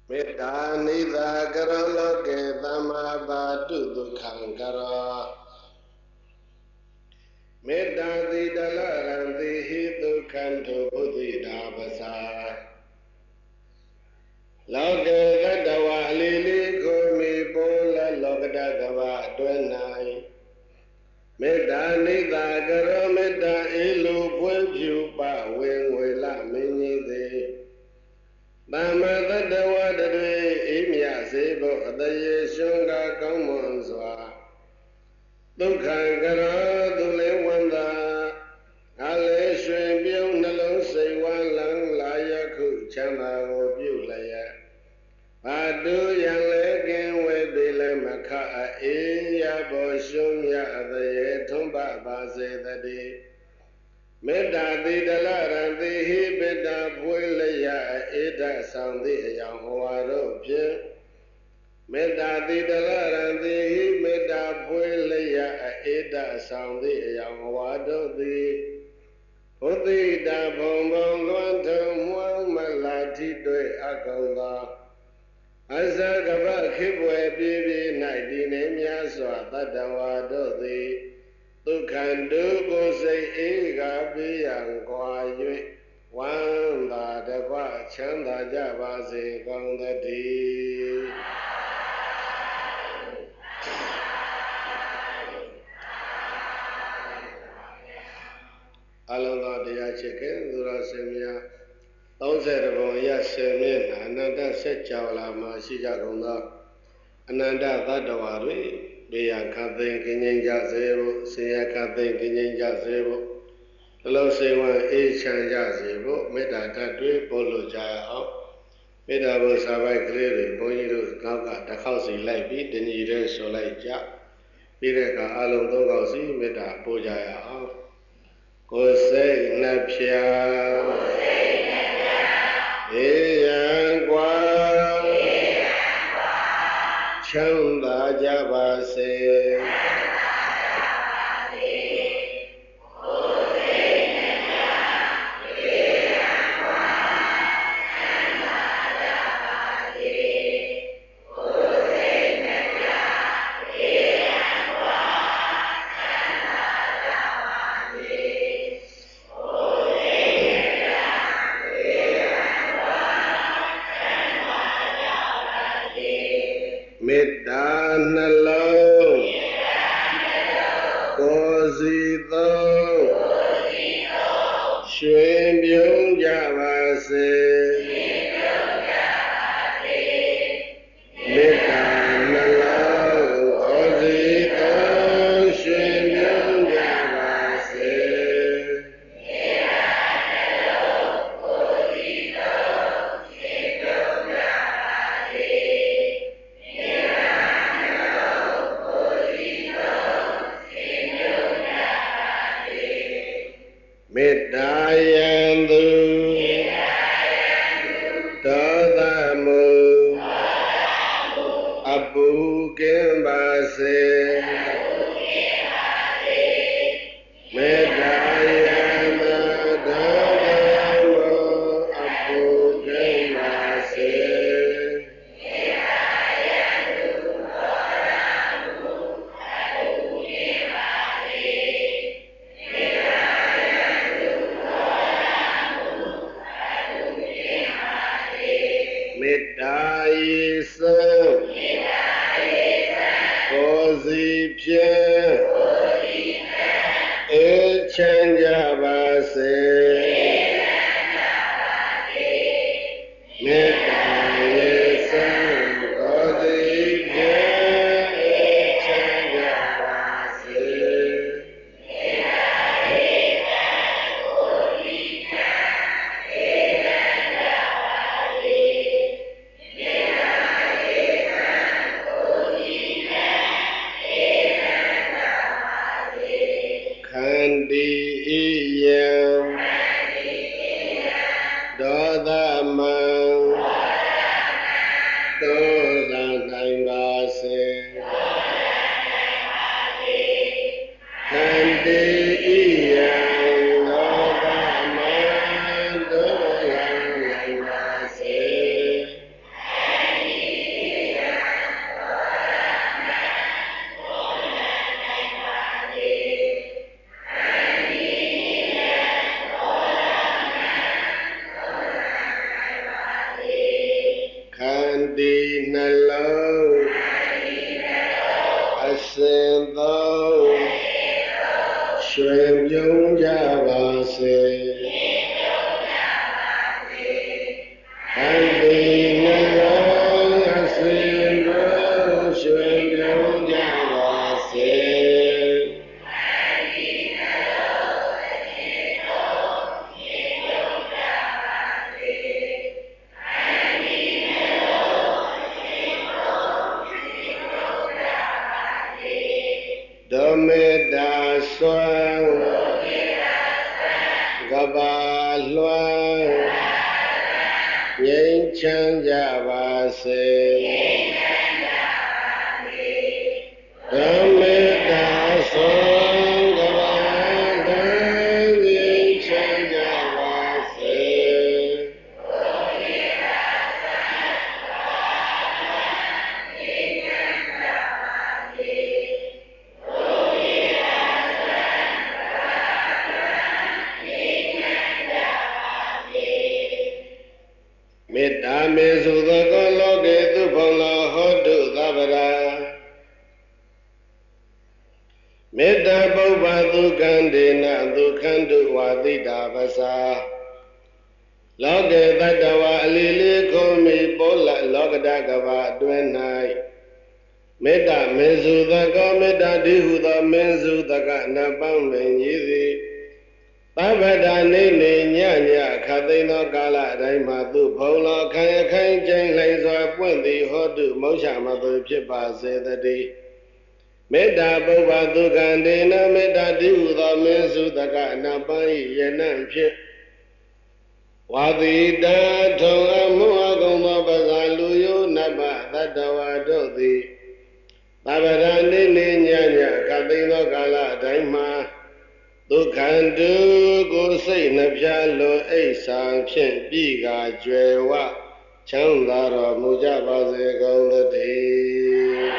မေတ္တာနိသာကရောလောကေသမ္မာပါတုဒုက္ခံကရောမေတ္တာတိတလရံတိဟိဒုက္ခံတုဘုဒ္ဓိတာပစာလောကေတတဝအလီလီကိုမီပိုလလောကတကဝအတွဲ၌မေတ္တာနိသာကရောမေတ္တာအေလူပွင့်ဖြူပဝေငွေလမင်းကြီးသည်သမ္မာတတဝတတွေအိမြစေဖို့အတရေရှင်ကကောင်းမွန်စွာဒုက္ခကရောသူလေးဝန္တာအလေးရွှင်ပြုံးနှလုံးစိတ်ဝမ်းလန်းလာယခုချမ်းသာကိုပြုလျက်ဘာတုယံလေကင်ဝေတိလည်းမခအေးရဘောရှုံးမြအတရေထုံးပပါစေတည်းမေတ္တာတိတလရံတိဟိမေတ္တာပွေလျက်အေဒဆောင်သည့်အယောင်ဟောတို့ဖြင့်မေတ္တာတိတလရံတိဟိမေတ္တာပွေလျက်အေဒဆောင်သည့်အယောင်ဟောတို့သည်ဘုဒ္ဓိတာဘုံဘုံလွန်ထုံမွမ်းမလာတိတွေ့အကုန်သောအစကပခိပွေပြည့်ပြည့်၌ဒီနေများစွာတတ္တဝါတို့သည်ဒုက္ခတုကိုယ်စိတ်အေးကပြည့်ရန်ကွာ၍ဝမ်းသာတကွချမ်းသာကြပါစေကောင်းသတည်းအလုံးသောတရားချစ်ခင်သူတော်စင်များ30ဘုံရ10မျက်နှာအနန္တဆက်ကြောလာမှာရှိကြကုန်သောအနန္တသတ္တဝါတွေဘေးရန်ခတ်သိမ်းကင်းငြိမ်းကြစေဖို့ဆင်းရဲခတ်သိမ်းကင်းငြိမ်းကြစေဖို့နှလုံးစိတ်ဝမ်းအေးချမ်းကြစေဖို့မေတ္တာဓာတ်တွေပို့လို့ကြရအောင်မေတ္တာဘုစာပိုက်ကလေးတွေဘုန်းကြီးတို့ကောက်ကတစ်ခေါက်စီလိုက်ပြီးတညီတဲ့ဆိုလိုက်ကြပြီးတဲ့အခါအလုံးသုံးခေါက်စီမေတ္တာပို့ကြရအောင်ကိုယ်စိတ်နှဖျားအေးရန်กว่าချမ်းသာကြပါစေမေတ္တာနှလုံးကိုယ်စီသုံးရွှင်ပြုံးကြပါစေမေတ္တာနှလုံးကိုယ်စီသုံးရွှင်ပြုံးကြပါစေမေတ္တာယံသူဒေါသမုအပုကင်းပါစေမေတ္တာယံဒေါသမုအပုကင်းပါစေမေတ္တာယေသကိုယ်စီဖြင့်အေးချမ်းကြပါစေမေတ္တာယေသကိုယ်စီဖြင့်အေးချမ်းကြပါစေခန္တီယံဒေါသမံသောသနိုင်ပါစေခန္တီယံဒေါသမံသောသနိုင်ပါစေသောရွှင်ပြုံးကြပါစေခန္တီနှလုံးအစဉ်တို့ရွှင်ပြုံးကြပါစေဒမေတာစွမ်းကဘာလွှမ်းငြိမ်းချမ်းကြပါစေဒမေတာစွမ်းကဘာလွှမ်းငြိမ်းချမ်းကြပါစေမေတ္တာမေစုသောကောလောကေသူဘုံလောဟောတုသဗ္ဗရာမေတ္တာပုပ္ပဒုက္ခံဒေနဒုက္ခံတုဝါတိတာပစာလောကေတတ္တဝါအလီလေးခုံးမိပိုးလလောကတကဘာအတွင်း၌မေတ္တာမေစုသောကောမေတ္တာတိဟုသောမင်းစုတကနပန်းပင်ကြီးသည်သဗ္ဗတာနေနေညညခသိန်းသောကာလအတိုင်းမှာသူဘုံလောခံရခိုင်ကျင်းလှိမ်စွာပွင့်သည်ဟောတုမௌချမသွေဖြစ်ပါစေတည်းမေတ္တာပုဗ္ဗဒုက္ခံဒေနမေတ္တာတိဟုသောမင်းစုတကအနပန်း၏ယနံဖြစ်ဝါတိတာထုံအမှုအကုန်သောပဇာလူယိုနဗ္ဗသတ္တဝါတို့သည်သဗ္ဗတာနေနေညညခသိန်းသောကာလအတိုင်းမှာဒုက္ခတုကိုစိတ်နှပြလိုအိဆာဖြင့်ပြည်ကာကျွယ်ဝချမ်းသာတော်မူကြပါစေကုန်သတည်း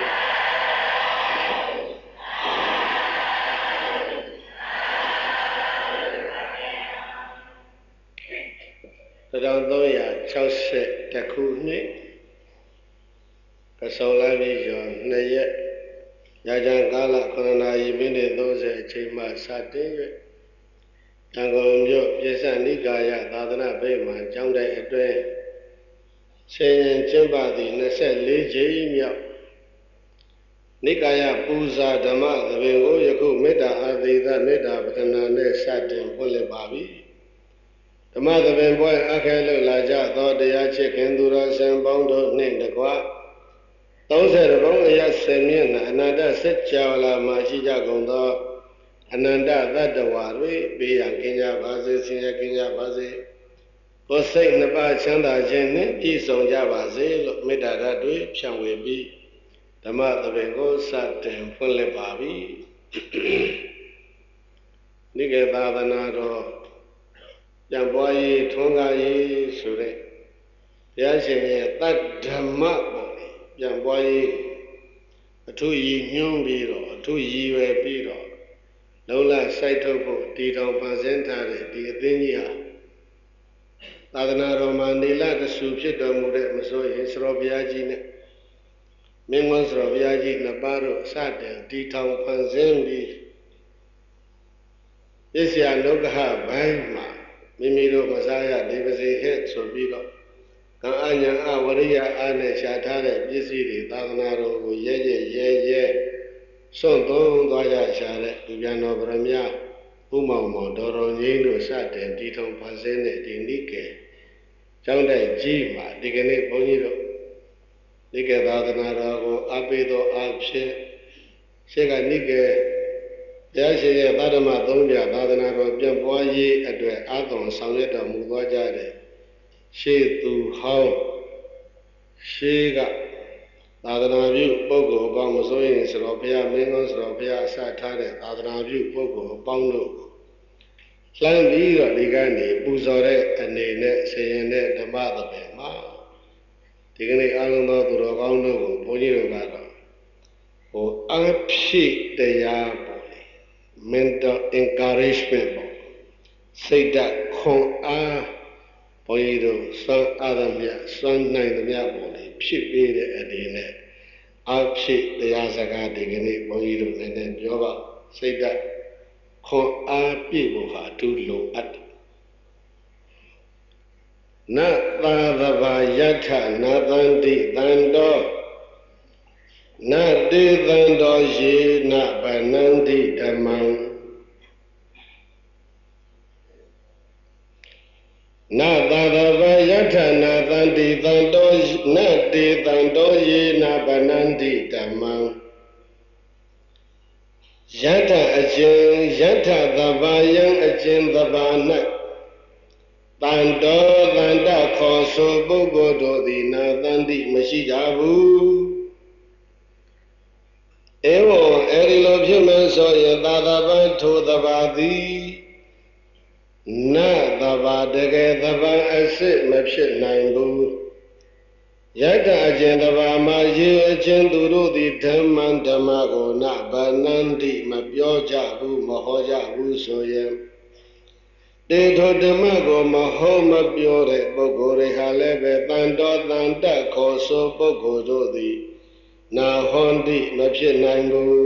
1360ခုနှစ်ကစောလပြည်ကျော်2ရက်ရာဇံကာလ9နာရီမိနစ်30အချိန်မှစတင်၍ရန်ကုန်မြို့ပြည်စနိကာယသာသနာ့ဗိမာန်ကျောင်းတိုက်အတွင်းဆင်ရင်ကျင်းပသည့်24ကြိမ်မြောက်နိကာယပူဇာဓမ္မသဘင်ကိုယခုမေတ္တာအာသီသမေတ္တာပဌနာနဲ့စတင်ဖွင့်လှစ်ပါပြီဓမ္မသဘင်ပွဲအခဲလို့လာကြသောတရားချစ်ခင်သူတော်စင်ပေါင်းတို့နှင့်တကွ30ဘုံအရ10မျက်နှာအနန္တစัจ java လာမှာရှိကြကုန်သောအနန္တသတ္တဝါတွေပေးရန်ကင်းကြပါစေဆင်းရဲကင်းကြပါစေကိုယ်စိတ်နှစ်ပါးချမ်းသာခြင်းနှင့်ပြည့်စုံကြပါစေလို့မေတ္တာဓာတ်တွေဖြန့်ဝေပြီးဓမ္မသဘင်ကိုစတင်ဖွင့်လှစ်ပါပြီနိကေသာသနာတော်ပြန်ပွားရေးထွန်းကားရေးဆိုတဲ့ဘုရားရှင်ရဲ့တတ္ဓမ္မပေါ့ပြန်ပွားရေးအထူးရည်ညွှန်းပြီးတော့အထူးရည်ရွယ်ပြီးတော့လုံလစိုက်ထုတ်ဖို့တည်တော်ပန်ဆင်းထားတဲ့ဒီအသင်းကြီးဟာသာသနာတော်မှာနေလတဆူဖြစ်တော်မူတဲ့မစိုးရင်စရောဘုရားကြီးနဲ့မင်းဝန်းစရောဘုရားကြီးနှစ်ပါးတို့စတင်တည်ထောင်ပန်ဆင်းပြီးပစ္စယလောကဟဘိုင်းမှာမိမိတို့မစားရနေပါစေဟဲ့ဆိုပြီးတော့ကံအညာအဝရိယအားနဲ့ရှားထားတဲ့ပစ္စည်းတွေသာသနာတော်ကိုရဲစွန့်သုံးသွားကြရှာတဲ့လူပြန်တော်ဗရမ ဥမောင်မောင်တော်တော်ငြိမ်းတို့စတင်တည်ထောင်ဖန်ဆင်းတဲ့ဒီနိကေကျောင်းတိုက်ကြီးမှာဒီကနေ့ဘုန်းကြီးတို့နိကေသာသနာတော်ကိုအားပေးသောအားဖြင့်ရှေ့ကနိကေတရားရှင်ရဲ့ဗဒ္ဓမသုံးပြသာသနာတော်ပြန်ပွားရေးအတွက်အားသွန်ဆောင်ရွက်တော်မူသွားကြတဲ့ရှေ့သူဟောင်းရှေ့ကသာသနာပြုပုဂ္ဂိုလ်အပေါင်းမစိုးရင်ဆိုတော့ဘုရားမင်းကောင်းဆိုတော့ဘုရားအစထားတဲ့သာသနာပြုပုဂ္ဂိုလ်အပေါင်းတို့လှမ်းပြီးတော့ဒီကနေ့ပူဇော်တဲ့အနေနဲ့ဆင်ရင်တဲ့ဓမ္မသဘင်မှာဒီကနေ့အားလုံးသောသူတော်ကောင်းတို့ကိုဘုန်းကြီးတို့ကတော့အားဖြည့်တရားပေါ့လေ mental encouragement ပေါ့စိတ်ဓာတ်ခွန်အားဘုန်းကြီးတို့စွမ်းအားသမျှစွမ်းနိုင်သမျှပေါ့လေဖြစ်ပေးတဲ့အနေနဲ့အဖြစ်တရားစကားဒီကနေ့ဘုန်းကြီးတို့လည်းပြောပါစိတ်ဓာတ်ခွန်အားပြည့်ဖို့ဟာအထူးလိုအပ်တယ်နသာသဘာယထနာသန္တိတန္တောနတေသန္တောယေနဗနန္တိဓမ္မံနသာသဘာယထနာသန္တိတန္တောနတေသန္တောယေနဗနန္တိဓမ္မံယထအခြင်းယထသဘာယံအခြင်းသဘာ၌တန်တော်တန်တခေါ်ဆိုပုဂ္ဂိုလ်တို့သည်နာသန္တိမရှိကြဘူးဧဝံအဲဒီလိုဖြစ်မယ်ဆိုရင်သာသဗံထိုသဘာသည်နသဘာတကယ်သဘာအစစ်မဖြစ်နိုင်ဘူးယတအကျဉ်သဘာမှာရေအကျဉ်သူတို့သည်ဓမ္မံဓမ္မကိုနဗနန္တိမပြောကြဘူးမဟောကြဘူးဆိုရင်တေထိုဓမ္မကိုမဟုတ်မပြောတဲ့ပုဂ္ဂိုလ်တွေဟာလည်းပဲတန်တော်တန်တခေါ်ဆိုပုဂ္ဂိုလ်တို့သည်နာဟွန်တိမဖြစ်နိုင်ဘူး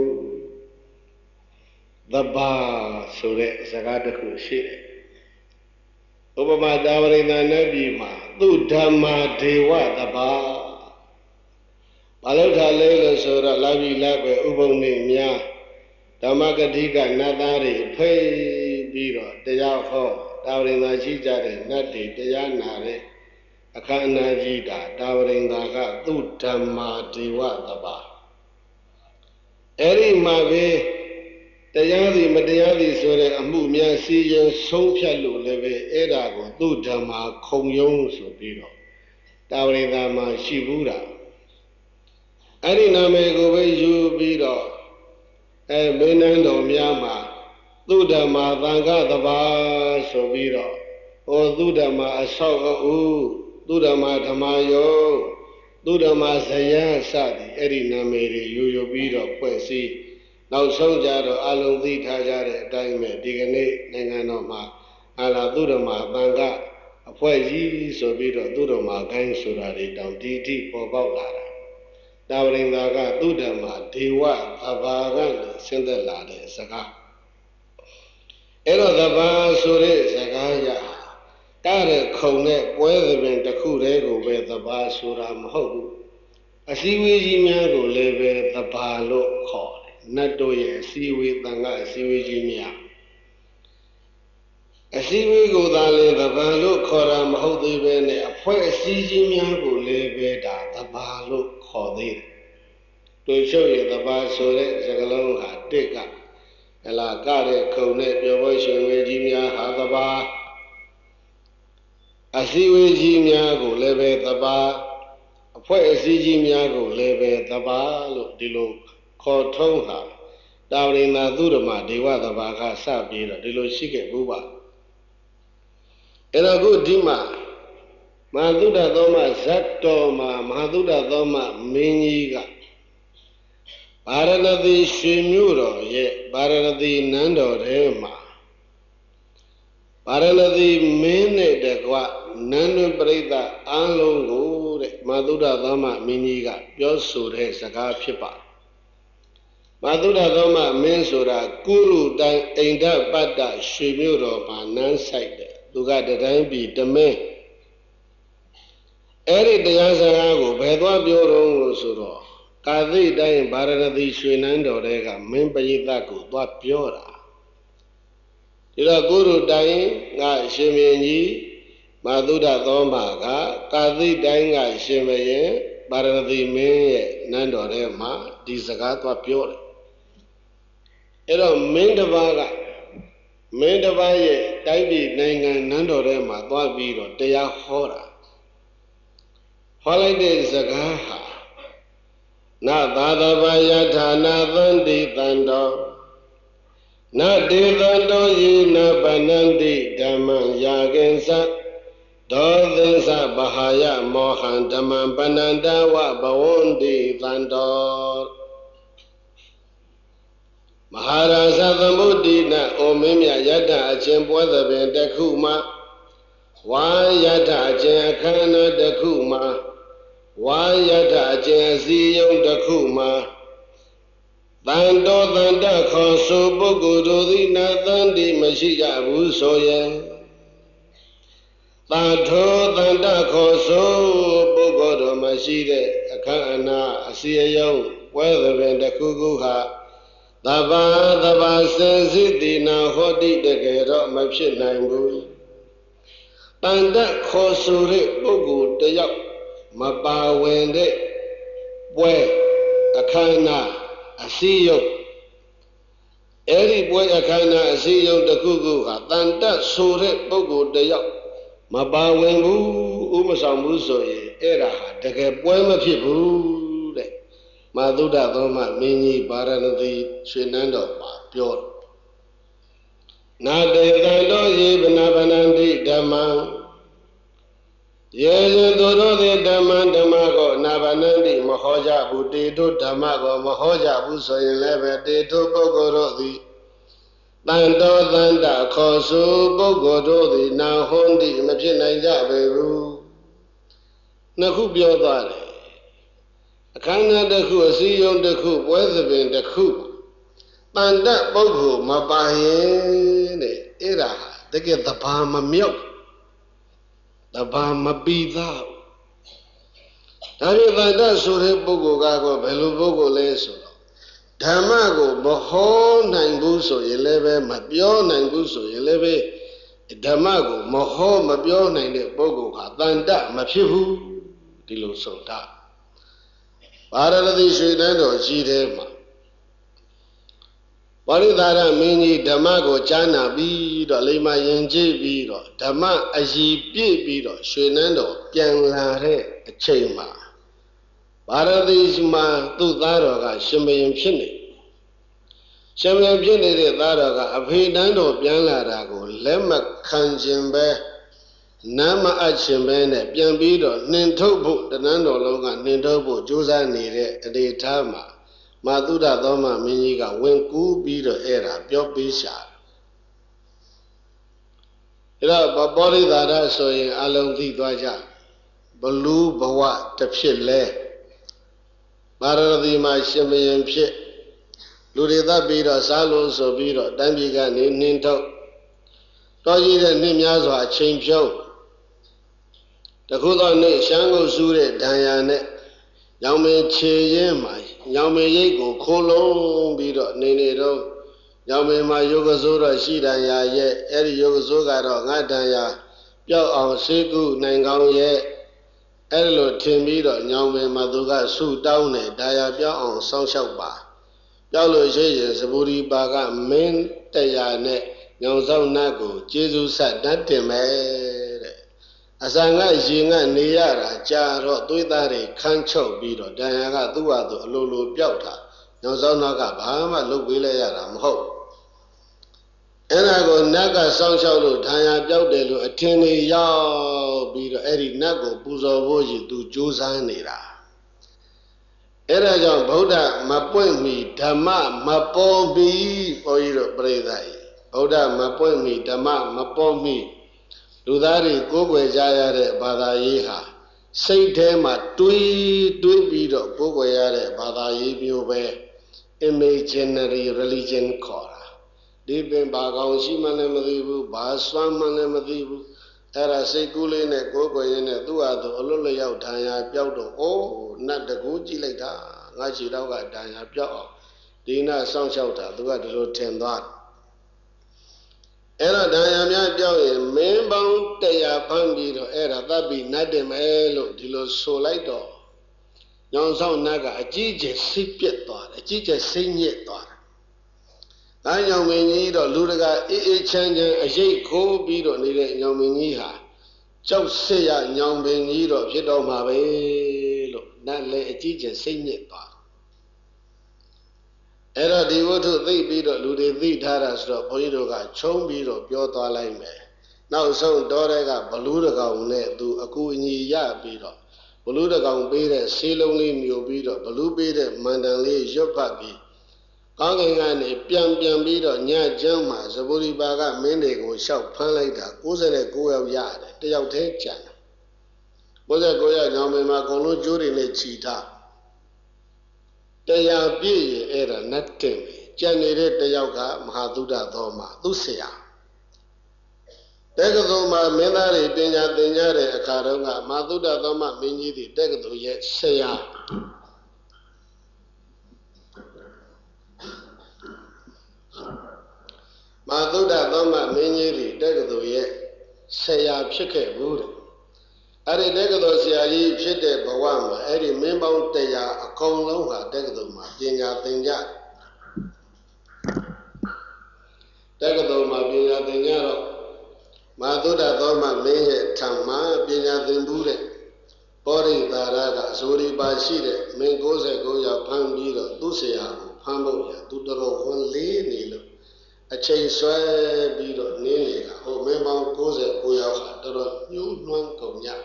သဘာဆိုတဲ့စကားတစ်ခုရှိတယ်ဥပမာတာဝရိန္ဒနတ်ပြည်မှာသူဓမ္မာဒေဝသဘာဘာလို့ထားလဲလို့ဆိုတော့လာပြီလာပဲဥပုံနေများဓမ္မဂတိကနတ်သားတွေဖိတ်ပြီးတော့တရားဟောတာဝရိန္ဒရှိကြတဲ့နတ်တွေတရားနာတဲ့အခမ်းအနားကြီးတာဝရိန္ဒကသူဓမ္မာဒေဝသဘာအဲ့ဒီမှာပဲတရားစီမတရားစီဆိုတဲ့အမှုများစီရင်ဆုံးဖြတ်လို့လည်းပဲအဲ့ဒါကိုသူဓမ္မာခုံရုံးဆိုပြီးတော့တာဝရိန္ဒမှာရှိဘူးတာအဲ့ဒီနာမည်ကိုပဲယူပြီးတော့မင်းနန်းတော်များမှာသူဓမ္မာသံဃသဘာဆိုပြီးတော့သူဓမ္မာအဆောက်အဦးသူဓမ္မာဓမ္မယောသူဓမ္မာဇယံစသည်အဲ့ဒီနာမည်တွေယူပြီးတော့ဖွဲ့စည်းနောက်ဆုံးကြတော့အလုံးသိထားကြတဲ့အတိုင်းပဲဒီကနေ့နိုင်ငံတော်မှာသူဓမ္မာသံဃအဖွဲ့ကြီးဆိုပြီးတော့သူဓမ္မာကိုင်းဆိုတာတွေတောင်ဒီတိပေါ်ပေါက်လာတာတာဝရိန္ဒကသူဓမ္မာဒေဝသဘာကလည်းဆင်းသက်လာတဲ့စကားအဲ့တော့သဘာဆိုတဲ့စကားရကတဲ့ခုံနဲ့ပွဲသဘင်တစ်ခုတည်းကိုပဲသဘာဆိုတာမဟုတ်ဘူးအစည်းအဝေးကြီးများကိုလည်းပဲသဘာလို့ခေါ်တယ်နတ်တို့ရဲ့အစည်းအဝေးသံဃာအစည်းအဝေးကြီးများအစည်းအဝေးကိုသာလေသဘာလို့ခေါ်တာမဟုတ်သေးပဲနဲ့အဖွဲ့အစည်းကြီးများကိုလည်းပဲဒါသဘာလို့ခေါ်သေးတယ်တို့ချုပ်ရသဘာဆိုတဲ့စကားလုံးဟာတစ်ကကတဲ့ခုံနဲ့ပြောပွဲရှင်ဝေကြီးများဟာသဘာအစည်းအဝေးကြီးများကိုလည်းပဲသဘာအဖွဲ့အစည်းကြီးများကိုလည်းပဲသဘာလို့ဒီလိုခေါ်ထုံးတာတာဝရိန္ဒသူဓမ္မာဒေဝသဘာကစပြီးတော့ဒီလိုရှိခဲ့ဘူးပါအဲ့တော့ခုဒီမှာမဟာသုဒ္ဓသောမဇတ်တော်မှာမဟာသုဒ္ဓသောမမင်းကြီးကဗာရဏသီရွှေမြို့တော်ရဲ့ဗာရဏသီနန်းတော်ထဲမှာဗာရဏသီမင်းနဲ့တကွနန်းတွင်ပရိသတ်အားလုံးကိုတဲ့မဟာသုဒ္ဓသောမမင်းကြီးကပြောဆိုတဲ့စကားဖြစ်ပါမဟာသုဒ္ဓသောမမင်းဆိုတာကုရုတိုင်အိန္ဒပတ္တရွှေမြို့တော်မှာနန်းဆိုင်တယ်သူကတတိုင်းပြည်တမင်းအဲ့ဒီတရားစကားကိုဘယ်သွားပြောတော့လို့ဆိုတော့ကာသိတိုင်းဗာရဏသီရွှေနန်းတော်တွေကမင်းပရိသတ်ကိုသွားပြောတာဒီတော့ကုရုတိုင်ကရှင်မင်းကြီးမဟာသုဒ္ဓသောမကကာသိတိုင်းကရှင်မင်းဗာရဏသီမင်းရဲ့နန်းတော်ထဲမှာဒီစကားသွားပြောတယ်အဲ့တော့မင်းတစ်ပါးရဲ့တိုင်းပြည်နိုင်ငံနန်းတော်ထဲမှာသွားပြီးတော့တရားဟောတာဟောလိုက်တဲ့စကားဟာနသာသဗယထာနာသန္တိတန္တောနတေသန္တောယေနပနန္တိဓမ္မံယာကင်္စဒောသင်္စဗဟာယမောဟံဓမ္မံပနန္တဝဘဝန္တိသန္တောမဟာရာဇသမုဒ္ဒိနဩမင်းမြတ်ယတ္တအချင်းပွဲသဘင်တစ်ခုမှာဝါယတ္တအချင်းအခမ်းအနားတစ်ခုမှာဝါယထအကျဉ်စည်းရုံးတစ်ခုမှာတန်တော်တန်တခေါ်ဆိုပုဂ္ဂိုလ်တို့သည်နာသန္တိမရှိကြဘူးဆိုရင်သာထောတန်တခေါ်ဆိုပုဂ္ဂိုလ်တို့မရှိတဲ့အခမ်းအနားအစည်းအရုံးပွဲသဘင်တစ်ခုခုဟာသဘာသဘာစင်စစ်တိနာဟောတိတကယ်တော့မဖြစ်နိုင်ဘူးတန်တခေါ်ဆိုတဲ့ပုဂ္ဂိုလ်တယောက်မပါဝင်တဲ့ပွဲအခမ်းအနားအစည်းအရုံးအဲ့ဒီပွဲအခမ်းအနားအစည်းအရုံးတစ်ခုခုဟာတန်တဆိုတဲ့ပုဂ္ဂိုလ်တယောက်မပါဝင်ဘူးဥမဆောင်ဘူးဆိုရင်အဲ့ဒါဟာတကယ်ပွဲမဖြစ်ဘူးတဲ့မာသုဒ္ဓသောမမင်းကြီးဗာရဏသီရွှေနန်းတော်မှာပြောတယ်နာတေတံတော်ယေဗနာဗနန္တိဓမ္မံယေဇင်သူတို့သည်ဓမ္မဓမ္မကိုနာဗနန္တိမဟောကြဘူးတေတို့ဓမ္မကိုမဟောကြဘူးဆိုရင်လည်းပဲတေတို့ပုဂ္ဂိုလ်တို့သည်တန်တော်တန်တခေါ်ဆိုပုဂ္ဂိုလ်တို့သည်နာဟွန်းတိမဖြစ်နိုင်ကြပေဘူးနှစ်ခုပြောသွားတယ်အခမ်းအနားတစ်ခုအစည်းအရုံးတစ်ခုပွဲသဘင်တစ်ခုတန်တပုဂ္ဂိုလ်မပါရင်တဲ့အဲ့ဒါတကယ်သဘာမမြောက်တဘာမပီသားဒါဖြင့်တန်တဆိုတဲ့ပုဂ္ဂိုလ်ကတော့ဘယ်လိုပုဂ္ဂိုလ်လဲဆိုတော့ဓမ္မကိုမဟောနိုင်ဘူးဆိုရင်လည်းပဲမပြောနိုင်ဘူးဆိုရင်လည်းပဲဓမ္မကိုမဟောမပြောနိုင်တဲ့ပုဂ္ဂိုလ်ဟာတန်တမဖြစ်ဘူးဒီလိုဆိုတာဗာရဏသီရွှေနန်းတော်ကြီးထဲမှာပရိသရမင်းကြီးဓမ္မကိုကြားနာပြီးတော့လိမ္မာယဉ်ကျေးပြီးတော့ဓမ္မအည်ပြည့်ပြီးတော့ရွှေနန်းတော်ပြန်လာတဲ့အချိန်မှာဗာရဏသီမှာသူ့သားတော်ကရှင်ဘုရင်ဖြစ်နေရှင်ဘုရင်ဖြစ်နေတဲ့သားတော်ကအဖေတန်းတော်ပြန်လာတာကိုလက်မခံခြင်းပဲနာမအပ်ခြင်းပဲနဲ့ပြန်ပြီးတော့နှင်ထုတ်ဖို့တဏ္ဍတော်လုံးကနှင်ထုတ်ဖို့ကြိုးစားနေတဲ့အနေထားမှာမာသုဒ္ဓသောမမင်းကြီးကဝင်ကူးပြီးတော့အဲ့ဒါပြောပေးရှာအဲ့တော့ပောရိသာရဆိုရင်အလုံးသိသွားကြဘလူးဘဝတစ်ဖြစ်လဲဗာရဏသီမှာရှင်ဘုရင်ဖြစ်လူတွေသတ်ပြီးတော့စားလို့ဆိုပြီးတော့တန်းပြည်ကနေနှင်းထုတ်တော်ကြီးတဲ့နှစ်များစွာအချိန်ဖြုံးတခုသောနေ့ရှမ်းကိုစူးတဲ့ဒဏ်ရာနဲ့ညောင်မင်းခြေရင်းမှာညောင်မင်းရိတ်ကိုခိုးလုံးပြီးတော့နေတော့ညောင်မင်းမှာယောဂစိုးတော့ရှိဒဏ်ရာရဲ့အဲ့ဒီယောဂစိုးကတော့ငါဒဏ်ရာပျောက်အောင်ဆေးကုနိုင်ကောင်းရဲ့အဲ့လိုထင်ပြီးတော့ညောင်မင်းမှာသူကဆူတောင်းတယ်ဒဏ်ရာပျောက်အောင်စောင့်ရှောက်ပါပျောက်လို့ရှိရင်စပူရီပါကမင်းတရားနဲ့ညောင်ဆောင်နတ်ကိုကျေးဇူးဆက်တတ်တင်မယ်တဲ့အစံကရင်ကနေရတာကြာတော့သွေးသားတွေခန်းချုပ်ပြီးတော့ဒဏ်ရာကသူ့ဟာသူအလိုလိုပျောက်တာညောင်ဆောင်နတ်ကဘာမှလုပ်ပေးလိုက်ရတာမဟုတ်အဲ့ဒါကိုနတ်ကစောင့်ရှောက်လို့ဒဏ်ရာပျောက်တယ်လို့အထင်ကြီးရောက်ပြီးတော့အဲ့ဒီနတ်ကိုပူဇော်ဖို့ကြီးသူကြိုးစားနေတာအဲ့ဒါကြောင့်ဗုဒ္ဓမပွင့်မီဓမ္မမပေါ်မီဘုန်းကြီးတို့ပြိဿကြီးဗုဒ္ဓမပွင့်မီဓမ္မမပေါ်မီလူသားတွေကိုးကွယ်ကြရတဲ့ဘာသာရေးဟာစိတ်ထဲမှာတွေးပြီးတော့ကိုးကွယ်ရတဲ့ဘာသာရေးမျိုးပဲ imaginary religion ခေါ်တာဒီပင်ဘာကောင်ရှိမှလည်းမသိဘူးဘာစွမ်းမှလည်းမသိဘူးအဲ့ဒါစိတ်ကူးလေးနဲ့ကိုးကွယ်ရင်းနဲ့သူ့ဟာသူအလွတ်လျောက်ဒဏ်ရာပျောက်တော့အိုးနတ်တကူကြည့်လိုက်တာငါခြေတော့ကဒဏ်ရာပျောက်အောင်ဒီနတ်စောင့်ရှောက်တာသူကဒီလိုထင်သွားအဲ့တော့ဒဏ်ရာများပျောက်ရင်မင်းပေါင်း100ဖမ်းပြီးတော့အဲ့ဒါသတ်ပြီးနတ်တင်မယ်လို့ဒီလိုဆိုလိုက်တော့ညောင်ဆောင်နတ်ကအကြီးကျယ်စိတ်ပြက်သွားတယ်အကြီးကျယ်စိတ်ညစ်သွားတယ်။ဒါညောင်မင်းကြီးတော့လူတကာအေးချမ်းအရေးခိုးပြီးတော့နေတဲ့ညောင်မင်းကြီးဟာကြောက်စစ်ရညောင်မင်းကြီးတော့ဖြစ်တော့မှာပဲလို့နတ်လည်းအကြီးကျယ်စိတ်ညစ်သွားအဲ့တော့ဒီဝတ္ထုသိပြီးတော့လူတွေသိထားတာဆိုတော့ဘုန်းကြီးတို့ကချုံပြီးတော့ပြောသွားလိုက်မယ်နောက်ဆုံးတော်တဲ့ကဘလူးတကောင်နဲ့သူအကူအညီရပြီးတော့ဘလူးတကောင်ပေးတဲ့ဆေးလုံးလေးမျိုးပြီးတော့ဘလူးပေးတဲ့မန္တန်လေးရွတ်ဖတ်ပြီးကောင်းကင်ကနေပြန်ပြီးတော့ညချမ်းမှာဇဗုရိပါကမင်းတွေကိုလျှောက်ဖမ်းလိုက်တာ69ယောက်ရတယ်တယောက်တည်းကြံတယ် 99ရညောင်ပင်မှာအကုန်လုံးကျိုးတွေနဲ့ချီထားတရားပြည့်ရင်အဲ့ဒါနတ်တင်ပဲကြံနေတဲ့တယောက်ကမဟာသုဒ္ဓသောမှာသူ့ဆရာတက္ကသိုလ်မှာမင်းသားတွေပညာသင်ကြတဲ့အခါတုန်းကမဟာသုဒ္ဓသောမှာမင်းကြီးတွေတက္ကသိုလ်ရဲ့ဆရာမဟာသုဒ္ဓသောမှာမင်းကြီးတွေတက္ကသိုလ်ရဲ့ဆရာဖြစ်ခဲ့ဘူးတဲ့အဲ့ဒီတက္ကသိုလ်ဆရာကြီးဖြစ်တဲ့ဘဝမှာအဲ့ဒီမင်းပေါင်း100အကုန်လုံးဟာတက္ကသိုလ်မှာပညာသင်ကြတက္ကသိုလ်မှာပညာသင်ကြတော့မဟာသုဒ္ဓသောမှာမင်းရဲ့ထံမှာပညာသင်ဘူးတဲ့ပောရိသာရကအစိုးရပါရှိတဲ့မင်း69ယောက်ဖမ်းပြီးတော့သူ့ဆရာကိုဖမ်းဖို့ရသူတော်တော်ဝန်လေးနေလို့အချိန်ဆွဲပြီးတော့နင်းနေတာဟိုမင်းပေါင်း69ယောက်ဟာတော်တော်ညှိုးနှွမ်းကုန်ကြ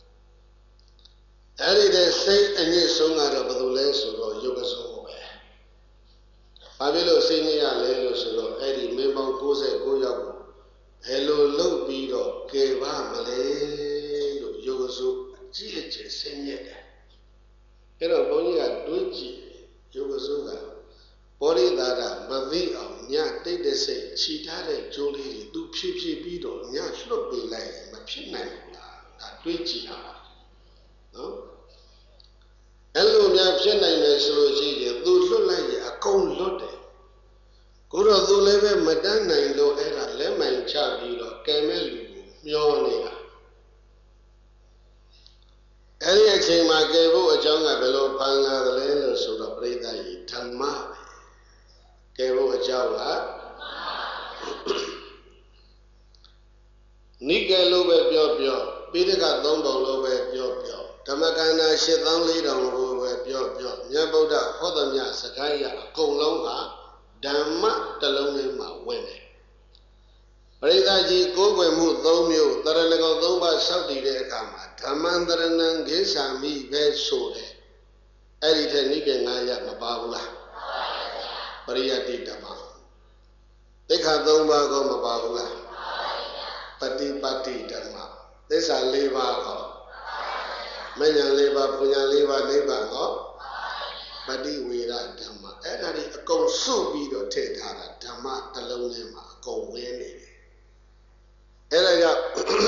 အဲ့ဒီတဲ့စိတ်အညစ်ဆုံးကတော့ဘယ်လိုလဲဆိုတော့ယုတ်ကဆုံးပဲဘာဖြစ်လို့စိတ်ညစ်ရလဲလို့ဆိုတော့အဲ့ဒီမင်းပေါင်း69ယောက်ကိုဘယ်လိုလုပ်ပြီးတော့ကယ်ပါမလဲလို့ယုတ်ကဆုံးအကြည့်အကျယ်စိတ်ညစ်တယ်အဲ့တော့ဘုန်းကြီးကတွေးကြည့်ယုတ်ကဆုံးကပောရိသာရမသိအောင်ညတိတ်တဲ့စိတ်ခြိထားတဲ့ကြိုးလေးတွေသူဖြည်းဖြည်းပြီးတော့ညလွတ်ပေးလိုက်မဖြစ်နိုင်ဘူးလားဒါတွေးကြည့်ရတာနော်အဲ့လိုများဖြစ်နိုင်တယ်ဆိုလို့ရှိရင်သူလွတ်လိုက်ရင်အကုန်လွတ်တယ်ကိုတော့သူလည်းပဲမတန်းနိုင်လို့အဲ့ဒါလက်မှန်ချပြီးတော့ကဲမဲ့လူကိုမျောနေတာအဲ့ဒီအချိန်မှာကဲဖို့အကြောင်းကဘယ်လိုဖန်လာသလဲလို့ဆိုတော့ပရိသတ်ကြီးဓမ္မပဲကဲဖို့အကြောင်းကနိကေလို့ပဲပြောပိဋက3ပုံလို့ပဲပြောဓမ္မကန္နာ8400လို့ပဲပြောမြတ်ဗုဒ္ဓဟောသမျှစကားရအကုန်လုံးဟာဓမ္မတစ်လုံးထဲမှာဝင်တယ်ပရိသတ်ကြီးကိုးကွယ်မှု3မျိုးတရဏဂုံ3ပါးစောင့်တည်တဲ့အခါမှာဓမ္မံတရဏံဂေသမိပဲဆိုတယ်အဲ့ဒီထက်နိကေ9ရမပါဘူးလားပရိယတ္တိဓမ္မသိက္ခာ3ပါးကိုမပါဘူးလားပฏิပတ်တိဓမ္မသစ္စာ4ပါးကိုမဉ္ဇဉ်4ပါးပညာ4ပါးနိဗ္ဗာန်ကိုပฏิဝေရဓမ္မအဲ့ဒါဒီအကုန်စုပြီးတော့ထည့်ထားတာဓမ္မတစ်လုံးထဲမှာအကုန်ဝင်နေတယ်အဲ့ဒါကြောင့်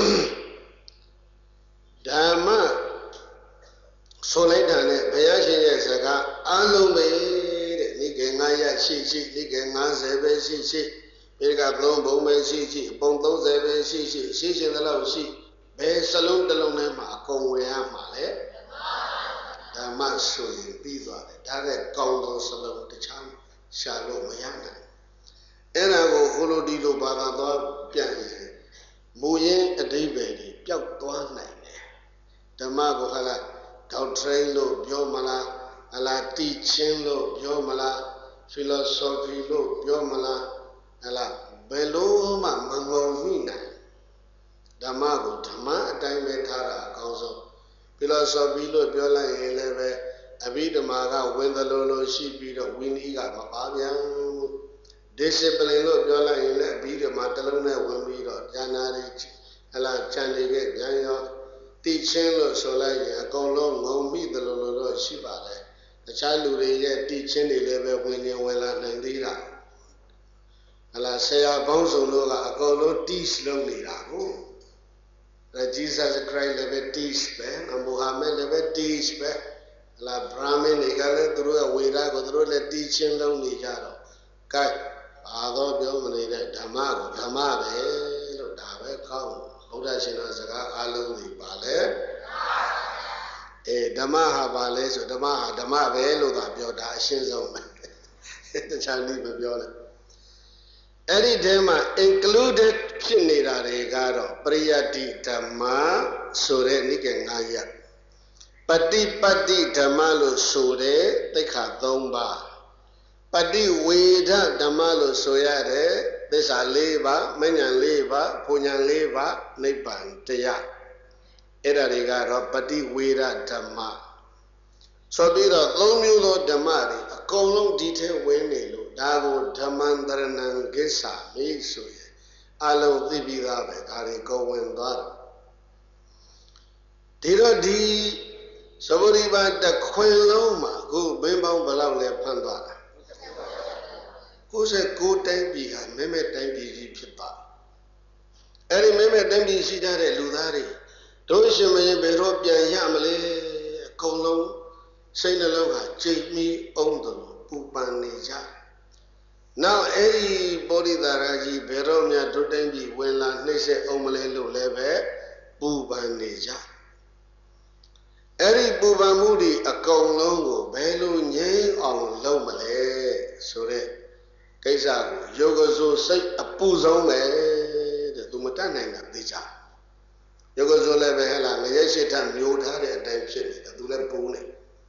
ဓမ္မဆိုလိုက်တာနဲ့ဘုရားရှင်ရဲ့စကားအလုံးပဲတဲ့နိကေ9ရရှိနိကေ50ပဲရှိပိဋက3ဘုံပဲရှိအပုံ30ပဲရှိရှင်သလောက်ရှိဘယ်စလုံးတစ်လုံးထဲမှာအကုန်ဝင်ရမှာလေဓမ္မဆိုရင်ပြီးသွားတယ်ဒါနဲ့ကောင်းသောစလုံးတခြားရှာလို့မရနိုင်အဲ့ဒါကိုဟိုလိုဒီလိုဘာသာသွားပြန်ရင်မူရင်းအဓိပ္ပာယ်တွေပျောက်သွားနိုင်တယ်ဓမ္မကိုဟလာdoctrine လို့ပြောမလားဟလာ teaching လို့ပြောမလား philosophy လို့ပြောမလားဟလာဘယ်လိုမှမငုံမိနိုင်ဓမ္မကိုဓမ္မအတိုင်းပဲထားတာအကောင်းဆုံး philosophy လို့ပြောလိုက်ရင်လည်းပဲအဘိဓမ္မာကဝင်သလိုရှိပြီးတော့ဝိနည်းကမပါပြန်ဘူး discipline လို့ပြောလိုက်ရင်လည်းအဘိဓမ္မာတစ်လုံးနဲ့ဝင်ပြီးတော့ဉာဏ်နာတွေဟလာခြံနေခဲ့ဉာဏ်ရောသိချင်းလို့ဆိုလိုက်ရင်အကုန်လုံးငုံမိသလိုလိုတော့ရှိပါတယ်တခြားလူတွေရဲ့သိချင်းတွေလည်းပဲဝင်လာနိုင်သေးတာဟလာဆရာပေါင်းစုံတို့ကအကုန်လုံး teach လုပ်နေတာကိုJesus Christ လည်းပဲ teach ပဲမုဟာမက်လည်းပဲ teach ပဲဟလာ Brahmin တွေကလည်းသူတို့ရဲ့ဝေဒကိုသူတို့လည်း teaching လုပ်နေကြတော့ gain ဘာတော့ပြောမနေတဲ့ဓမ္မကိုဓမ္မပဲလို့ဒါပဲကောင်းဘုရားရှင်တော်စကားအလုံးကြီးပါလေဓမ္မဟာပါလဲဆိုဓမ္မဟာဓမ္မပဲလို့သာပြောတာအရှင်းဆုံးပဲတခြားနည်းမပြောနဲ့အဲ့ဒီထဲမှာ included ဖြစ်နေတာတွေကတော့ပရိယတ္တိဓမ္မဆိုတဲ့နိကေ9ရပ်ပฏิပတ်တိဓမ္မလို့ဆိုတဲ့သိက္ခာ3ပါးပฏิဝေဒဓမ္မလို့ဆိုရတဲ့သစ္စာ4ပါးမဉ္ဇဉ်4ပါးပညာ4ပါးနိဗ္ဗာန်တရားအဲ့ဒါတွေကတော့ပฏิဝေဒဓမ္မဆိုပြီးတော့3မျိုးသောဓမ္မတွေအကုန်လုံးဒီထဲဝင်နေလို့ဒါကိုဓမ္မံတရဏံကိစ္ဆာမိဆိုရင်အလုံးသိပြီးသားပဲဒါတွေကုန်ဝင်သွားတယ်ဒီတော့ဒီသဘောရိပါတခွင်လုံးမှာကိုဘင်းပေါင်းဘယ်လောက်လဲဖန်သွားတာ69တိုင်းပြည်ဟာမဲမဲတိုင်းပြည်ကြီးဖြစ်ပါအဲ့ဒီမဲမဲတိုင်းပြည်ရှိကြတဲ့လူသားတွေတို့ရှင်မင်းဘယ်တော့ပြန်ရမလဲအကုန်လုံးစိတ်နှလုံးဟာကြိတ်မီအောင်တယ်ပူပန်နေကြနောက်အဲ့ဒီပောဓိသာရကြီးဘယ်တော့မှတို့တိုင်းပြည်ဝင်လာနှိမ့်ဆက်အောင်မလဲလို့လည်းပဲပူပန်နေကြအဲ့ဒီပူပန်မှုတွေအကုန်လုံးကိုဘယ်လိုငြိမ်းအောင်လုပ်မလဲဆိုတဲ့ကိစ္စကိုယောဂဆိုစိတ်အပူဆုံးပဲတဲ့သူမတတ်နိုင်တာသိကြယောဂဆိုလည်းပဲဟဲ့လားငရဲရှိထမျိုးထားတဲ့အတိုင်းဖြစ်နေတယ်သူလည်းပူနေ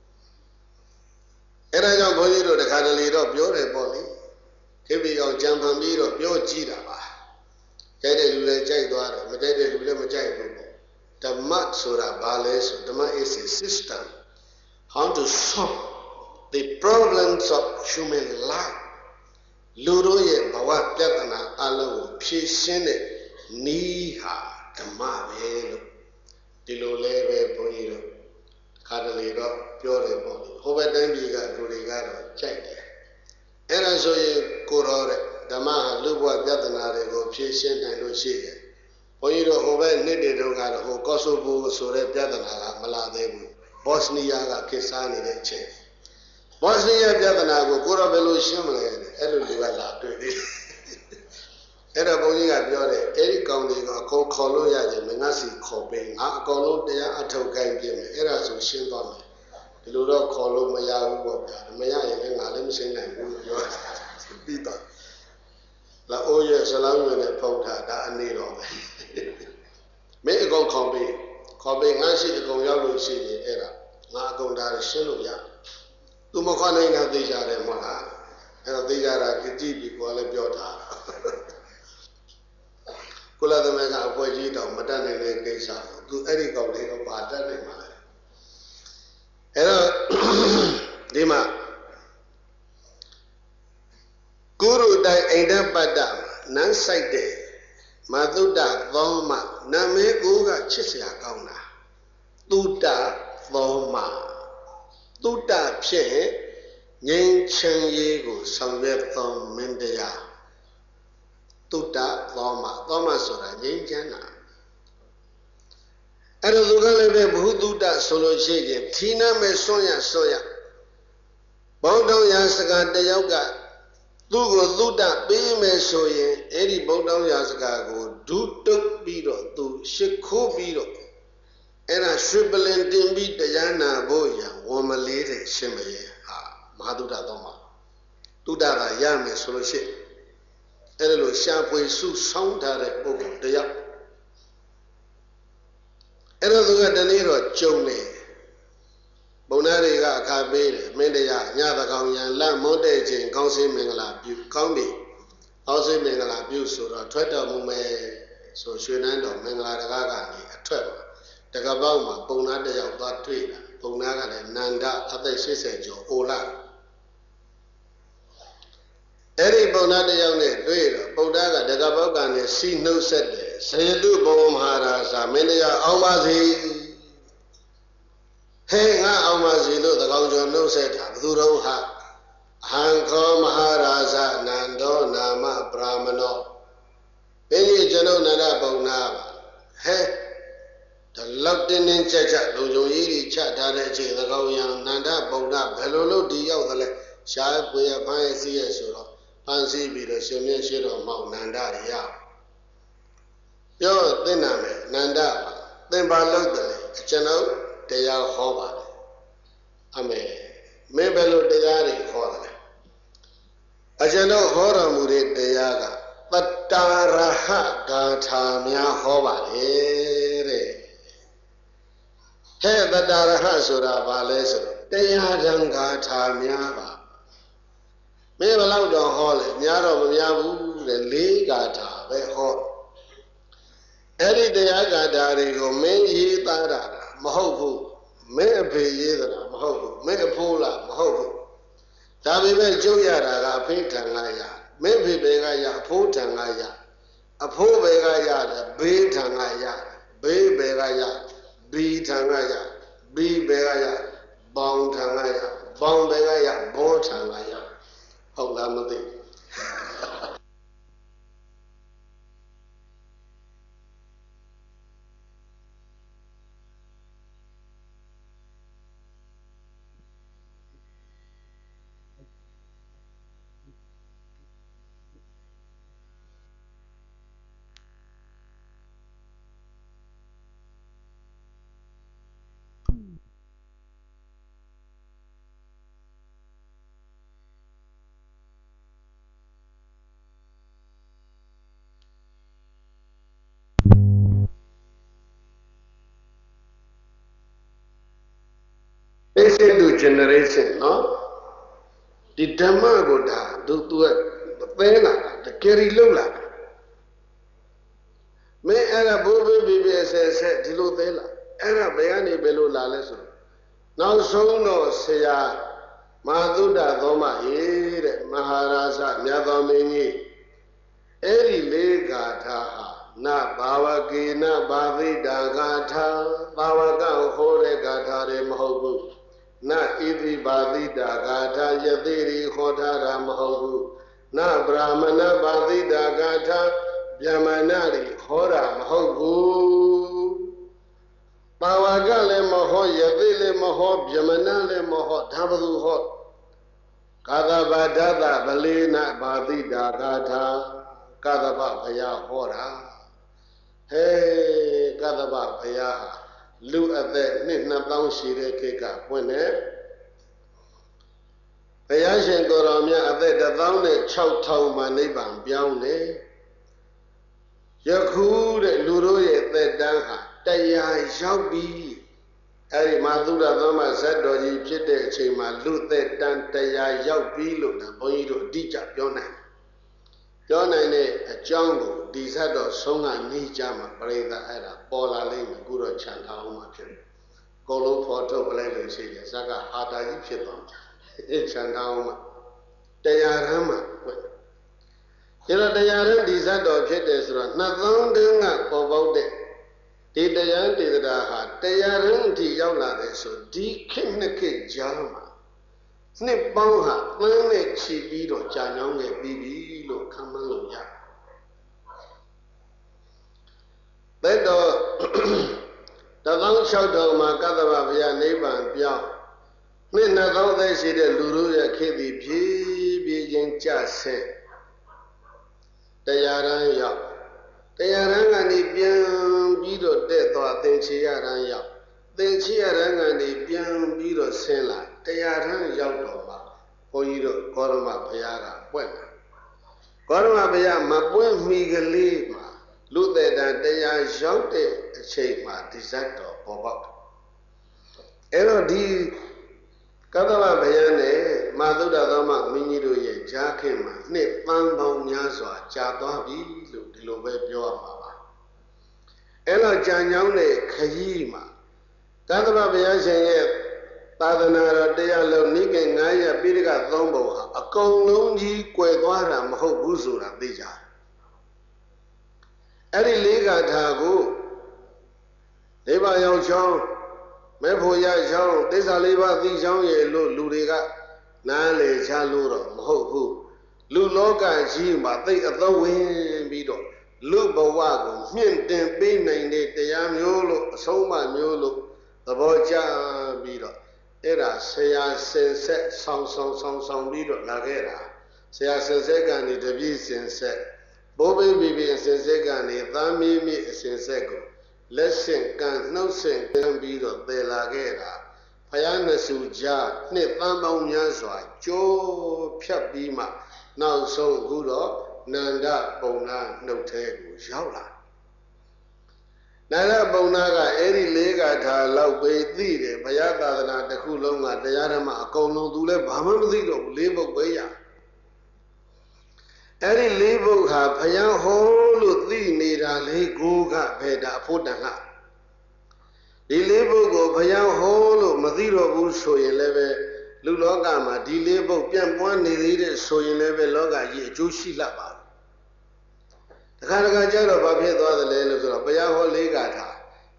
အဲ့ဒါကြောင့်ဘုန်းကြီးတို့တခါတလေတော့ပြောတယ်ပေါ့လေခေပိအောင်ကြံဖန်ပြီးတော့ပြောကြည့်တာပါကြိုက်တဲ့လူလည်းကြိုက်သွားတယ်မကြိုက်တဲ့လူလည်းမကြိုက်ဘူးပေါ့ဓမ္မဆိုတာဘာလဲဆိုဓမ္မ is a system how to solve the problems of human life လူတို့ရဲ့ဘဝပြဿနာအလုံးကိုဖြေရှင်းတဲ့နည်းဟာဓမ္မပဲလို့ဒီလိုလဲပဲဘုန်းကြီးတို့ခါတလေတော့ပြောတယ်ပေါ့လေဟိုဘက်တိုင်းပြည်ကလူတွေကတော့ကြိုက်တယ်အဲ့ဒါဆိုရင်ကိုရောတဲ့ဓမ္မဟာလူဘဝပြဿနာတွေကိုဖြေရှင်းနိုင်လို့ရှိတယ်ဘုန်းကြီးတို့ဟိုဘက်နှစ်တွေတုန်းကတော့ဟိုကော့ဆိုဗိုဆိုတဲ့ပြဿနာကမလာသေးဘူးဘော့စနီးယားကခေတ်စားနေတဲ့အချိန်ဘော့စနီးယားပြဿနာကိုကိုရောဘယ်လိုရှင်းမလဲအဲ့လိုလူကလာတွေ့တယ်အဲ့တော့ဘုန်းကြီးကပြောတယ်အဲ့ဒီကောင်တွေကအကုန်ခေါ်လို့ရရင်ငါစီခေါ်ပေးငါအကောင်လုံးတရားအထုတ်ကိုင်းပြင်မယ်အဲ့ဒါဆိုရှင်းသွားမယ်ဒီလိုတော့ခေါ်လို့မရဘူးပေါ့ဗျာမရရင်လည်းငါလည်းမရှင်းနိုင်ဘူးပြောပြီးတော့လာအိုးရဲ့ဇလောင်းရွယ်နဲ့ဖုတ်ထားဒါအနေတော့ပဲမင်းအကောင်ခေါ်ပေးငါရှိအကောင်ရောက်လို့ရှိရင်အဲ့ဒါငါအကောင်ဒါရှင်းလို့ရသူမခေါ်နိုင်တာသိကြတယ်မဟုတ်လားအဲ့တော့သိကြတာကြည့်ပြီးကိုယ်လည်းပြောတာကုလသမဂ္ဂအဖွဲ့ကြီးတောင်မတတ်နိုင်တဲ့ကိစ္စကိုသူအဲ့ဒီကောင်လေးတော့ပါတတ်နိုင်မှာလေအဲ့တော့ဒီမှာကုရုတိုင်အိန္ဒပတ္တနန်းဆိုင်တဲ့မသုတ္တသောမနာမည်ကိုကချစ်စရာကောင်းတာသုတ္တသောမသုတ္တဖြစ်ငြိမ်းချမ်းရေးကိုဆောင်ရွက်သောမင်းတရားသုတ္တသောမဆိုတာငြိမ်းချမ်းတာအဲ့တော့သူကလည်းပဲဘုသုတ္တဆိုလို့ရှိရင်ထီးနာမဲ့စွန့်ရဘုံတော်ရာစကားတယောက်ကသူ့ကိုသုတ္တပေးမယ်ဆိုရင်အဲ့ဒီဘုံတော်ရာစကားကိုဒုတုတ်ပြီးတော့သူရှ िख ိုးပြီးတော့အဲ့ဒါရွှေပလင်တင်ပြီးတရားနာဖို့ရဝန်မလေးတဲ့ရှင်မယေဟာမဟာသုတ္တသောမသုတ္တကရမယ်ဆိုလို့ရှိရင်အဲ့ဒါလို့ရှားဖွေစုဆောင်းထားတဲ့ပုဂ္ဂိုလ်တယောက်အဲ့တော့သူကတနေ့တော့ကြုံနေဘုံသားတွေကအခါပေးတယ်မင်းတရားညသကောင်ရန်လက်မွန်းတဲ့ချိန်ကောင်းစင်းမင်္ဂလာပြုကောင်းပြီကောင်းစင်းမင်္ဂလာပြုဆိုတော့ထွက်တော်မူမယ်ဆိုရွှေနန်းတော်မင်္ဂလာတကားကနေအထွက်မှာတကပောက်မှာဘုံသားတယောက်သွားတွေ့တာဘုံသားကလည်းနန္ဒအသက်80ကျော်အိုလာအဲ့ဒီဘုံသားတယောက်နဲ့တွေ့တော့ဘုံသားကတကပောက်ကနေစီနှုတ်ဆက်တယ်စေတုဘုံမဟာရာဇမင်းတရားအောင်ပါစေဟဲ့ငါအောင်ပါစေလို့တကောင်ကျော်နှုတ်ဆက်တာဘသူတော်ဟာဟံခောမဟာရာဇနန္ဒောနာမဗြဟ္မနောဘင်းကြီးကျွန်ုပ်နန္ဒဘုံနာပါဟဲ့ဒီလောက်တင်းတင်းကြပ်ကြပ်လုံခြုံရေးကြီးချထားတဲ့အချိန်တကောင်ရံနန္ဒဘုံနာဘယ်လိုလုပ်ဒီရောက်သလဲရှားပွေရဖမ်းရစီရဆိုတော့ဖမ်းဆီးပြီးတော့ရှင်မြတ်ရှိတော်မောင်နန္ဒရရပြောသိနာမယ်နန္ဒပါသင်ပါလို့တယ်ကျွန်ုပ်တရားဟောပါတယ်အမေမင်းဘယ်လိုတရားတွေဟောတယ်အကျွန်ုပ်ဟောတော်မူတဲ့တရားကတတ္တရဟဂါထာများဟောပါတယ်တဲ့ဟဲ့တတ္တရဟဆိုတာဘာလဲဆိုတော့တရားဓမ္မဂါထာများပါမင်းဘယ်လောက်တော့ဟောလဲများတော့မများဘူးတဲ့၄ဂါထာပဲဟောအဲ့ဒီတရားဂါထာတွေကိုမင်းရေးသားတာမဟုတ်ဘူးမင်းအဖေရေးတာမဟုတ်ဘူးမင်းအဖိုးလားမဟုတ်ဘူးဒါပေမဲ့ကျုပ်ရတာကအဖေထံကရမင်းဖေဘေကရအဖိုးထံကရအဖိုးဘေကရတယ်ဘေးထံကရဘေးဘေကရဘဘီထံကရဘီဘယ်ကရဘောင်ထံကရဘောင်ဘယ်ကရဘောထံကရဟုတ်လားမသိPatient to generation နော်ဒီဓမ္မကိုဒါသူကသဲလာတကယ်လုံးလာမင်းအဲ့ဒါဘိုးဘေးဘီဘီဆက်ဒီလိုသဲလာအဲ့ဒါဘယ်ကနေဘယ်လိုလာလဲဆိုတော့နောက်ဆုံးတော့ဆရာမဟာသုဒ္ဓသောမဟေတဲ့မဟာရာဇမြတ်သောမင်းကြီးအဲ့ဒီလေးဂါထာဟာနဘာဝကေနဘာဝိတာဂါထာဘာဝကဟောတဲ့ဂါထာတွေမဟုတ်ဘူးနဣတိဘာဝိတာဂါထာယသိရိဟောထားတာမဟုတ်ဘူးနဗြဟ္မဏဘာဝိတာဂါထာဗျမဏတွေဟောတာမဟုတ်ဘူးဘာဝကလည်းမဟောယသိလည်းမဟောဗျမဏလည်းမဟောဒါဘသူဟောကာသဗဒသဗလေနဘာဝိတာဂါထာကာသဗဘုရားဟောတာဟဲကာသဗဘုရားဟာလူအသက်နှစ်2000ရှိတဲ့ခေတ်ကပွင့်တယ်ဘုရားရှင်ကိုယ်တော်မြတ်အသက်16000မှာနိဗ္ဗာန်ပြောင်းတယ်ယခုတဲ့လူတို့ရဲ့သက်တမ်းဟာတရားရောက်ပြီအဲ့ဒီမာသုဒ္ဓသောမဇတ်တော်ကြီးဖြစ်တဲ့အချိန်မှာလူသက်တမ်းတရားရောက်ပြီလို့ဒါဘုန်းကြီးတို့အတိအကျပြောနိုင်တဲ့အကြောင်းကိုဒီဇတ်တော်ဆုံးကနေကြမှာပရိသတ်အဲ့ဒါပေါ်လာလိမ့်မယ်အခုတော့ခြံထားအောင်မှဖြစ်တယ်အကုန်လုံးဖော်ထုတ်ပလိုက်လို့ရှိရင်ဇက်ကဟာတာကြီးဖြစ်သွားတယ်ခြံထားအောင်မှတရားရမ်းမှာပွင့်ဒါတော့တရားရမ်းဒီဇတ်တော်ဖြစ်တယ်ဆိုတော့2000တုန်းကပေါ်ပေါက်တဲ့ဒီတရားဒေသနာဟာတရားရမ်းအထိရောက်လာတယ်ဆိုဒီခေတ်နှစ်ခေတ်ကြားမှာနှစ်ပေါင်းဟာသန်းနဲ့ချီပြီးတော့ကြာညောင်းခဲ့ပြီးပြီလို့ခန့်မှန်းလို့ရတယ်။ဒါတော့16000မှာကတ္တဗဘုရားနိဗ္ဗာန်ပြောင်းနှစ်2000သက်ရှိတဲ့လူတို့ရဲ့ခေတ်ဒီဖြည်းဖြည်းချင်းကျဆင်းတရားရန်ရောက်တရားရန်ကနေပြန်ပြီးတော့တက်သွားသင်္ချေရရန်ရောက်သင်္ချေရရန်ကနေပြန်ပြီးတော့ဆင်းလာတရားရန်ရောက်တော့မှဘုန်းကြီးတို့ကောရမဘုရားကပွင့်တယ်ကောရမဘုရားမပွင့်မီကလေးမှာလူသက်တမ်းတရားရောက်တဲ့အချိန်မှာဒီဇတ်တော်ပေါ်ပေါက်အဲ့တော့ဒီကတ္တဗဘုရားနဲ့မာသုဒ္ဓသောမမင်းကြီးတို့ရဲ့ဂျားခင်မှာနှစ်ပန်းပေါင်းများစွာကြာသွားပြီလို့ဒီလိုပဲပြောရမှာပါအဲ့တော့ကြာညောင်းတဲ့ခရီးမှာကတ္တဗဘုရားရှင်ရဲ့သာသနာတော်တရားလုံးနိကေ900ပိဋက3ပုံဟာအကုန်လုံးကြီးကွယ်သွားတာမဟုတ်ဘူးဆိုတာသိကြတယ်အဲ့ဒီလေးဂါထာကိုလေးပါးရောက်ချောင်းမဲဖို့ရချောင်းသစ္စာလေးပါးသိချောင်းရဲ့လို့လူတွေကနားလေချလို့တော့မဟုတ်ဘူးလူလောကကြီးမှာသိအသက်ဝင်ပြီးတော့လူဘဝကိုမြင့်တင်ပေးနိုင်တဲ့တရားမျိုးလို့အဆုံးအမမျိုးလို့သဘောကျပြီးတော့အဲ့ဒါဆရာစင်ဆက်ဆောင်ပြီးတော့လာခဲ့တာဆရာစင်ဆက်ကနေတပြည့်စင်ဆက်ဘိုးဘေးဘီဘီအစင်ဆက်ကနေသားမီးမိအစင်ဆက်ကိုလက်ဆင့်ကနှုတ်ဆင့်ကမ်းပြီးတော့တည်လာခဲ့တာဘုရားနစုကြားနှစ်သန်းပေါင်းများစွာကြိုးဖြတ်ပြီးမှနောက်ဆုံးအခုတော့နန္ဒပုံနာနှုတ်ထဲကိုရောက်လာနန္ဒပုံနာကအဲ့ဒီလေးဂါထာလောက်ပဲသိတယ်ဘုရားသာသနာတစ်ခုလုံးကတရားဓမ္မအကုန်လုံးသူလည်းဘာမှမသိတော့ဘူးလေးပုဒ်ပဲရအဲ့ဒီလေးပုဒ်ဟာဘုရားဟောလို့သိနေတာလေးကိုကဘယ်တာဖို့တန်ကဒီလေးပုဒ်ကိုဘုရားဟောလို့မသိတော့ဘူးဆိုရင်လည်းပဲလူလောကမှာဒီလေးပုဒ်ပြန့်ပွားနေသေးတဲ့ဆိုရင်လည်းပဲလောကကြီးအကျိုးရှိလှပါတခါတခါကျတော့ဘာဖြစ်သွားသလဲလို့ဆိုတော့ဘုရားဟောလေးဂါထာ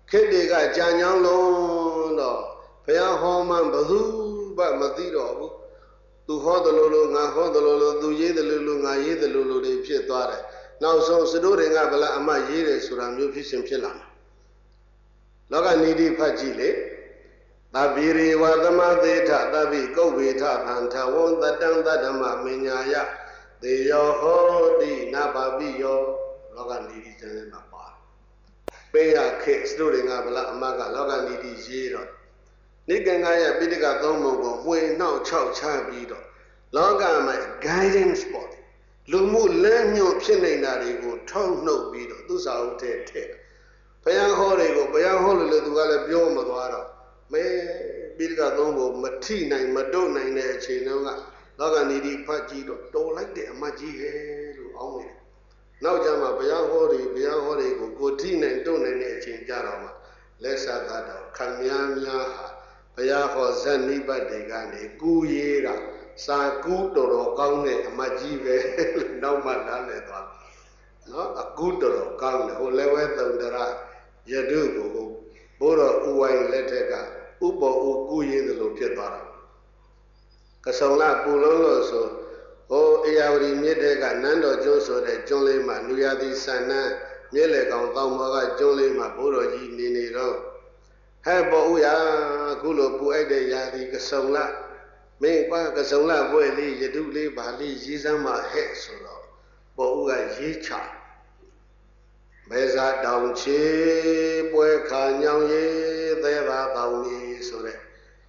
ခေတ္တကကြာညောင်းလုံးတော့ဘုရားဟောမှဘသူမှမသိတော့ဘူးသူဟောတယ်လို့ငါဟောတယ်လို့သူရေးတယ်လို့ငါရေးတယ်လို့တွေဖြစ်သွားတယ်နောက်ဆုံးစတိုးတွေကဗလာအမရေးတယ်ဆိုတာမျိုးဖြစ်ရှင်ဖြစ်လာမှာလောကနိတိဖတ်ကြည့်လေသဗ္ဗိရိဝသမသေထသဗ္ဗိကုတ်ဝေထသံထဝံတတံတတ္တမမညာယသေယောဟောတိနဘာပိယောလောကနိတိကျမ်းထဲမှာပါပေးရခေစတိုးတွေကဗလာအမကလောကနိတိရေးတော့နိကံကရဲ့ပိဋကသုံးပုံကိုမှွေနှောက်၆ချပြီးတော့လောကမှာ guidance ပေါ့လူမှုလမ်းညွှန်ဖြစ်နေတာတွေကိုထောက်နှုတ်ပြီးတော့သူစာအုပ်ထဲထည့်ဘုရားဟောတွေကိုဘုရားဟောလို့သူကလည်းပြောမသွားတော့မဲပိဋကသုံးပုံမထိနိုင်မတုတ်နိုင်တဲ့အချိန်တုန်းကလောကနိတိဖတ်ကြည့်တော့တော်လိုက်တဲ့အမကြီးဟဲလို့အောင်းနေတယ်နောက်ကျမှဘုရားဟောတွေကိုကိုထိနိုင်တုတ်နိုင်တဲ့အချိန်ကြတော့မှလက်ဆသတော်ခမည်းများဟာဘုရားဟောဇန်နိပတ်တွေကနေကူရေးတာစာကူတော်တော်ကောင်းတဲ့အမကြီးပဲလို့နောက်မှနားလည်သွားနော်အကူတော်တော်ကောင်းတယ်ဟိုလည်းဝဲတုံတရယတုကိုဘိုးတော်ဥဝိုင်းလက်ထက်ကဥပေါ်ဥကူရေးတယ်လို့ဖြစ်သွားတာကဆုံလပူလုံးလို့ဆိုဟိုအေယဝတီမြစ်တဲ့ကနန်းတော်ကျွန်းဆိုတဲ့ကျွန်းလေးမှာနူရသည်ဆန္နန်းမြစ်လေကောင်တောင်ပေါ်ကကျွန်းလေးမှာဘိုးတော်ကြီးနေတော့ဟဲ့ပေါ်ဦးရအခုလိုပူအိုက်တဲ့ရာသီကဆုံလမင်းကွာကဆုံလပွဲလေးယတုလေးပါလေးရေးစမ်းမှဟဲ့ဆိုတော့ပေါ်ဦးကရေးချမဲစာတောင်ချေပွဲခါညောင်ရေးသဲပါတောင်ကြီးဆိုတဲ့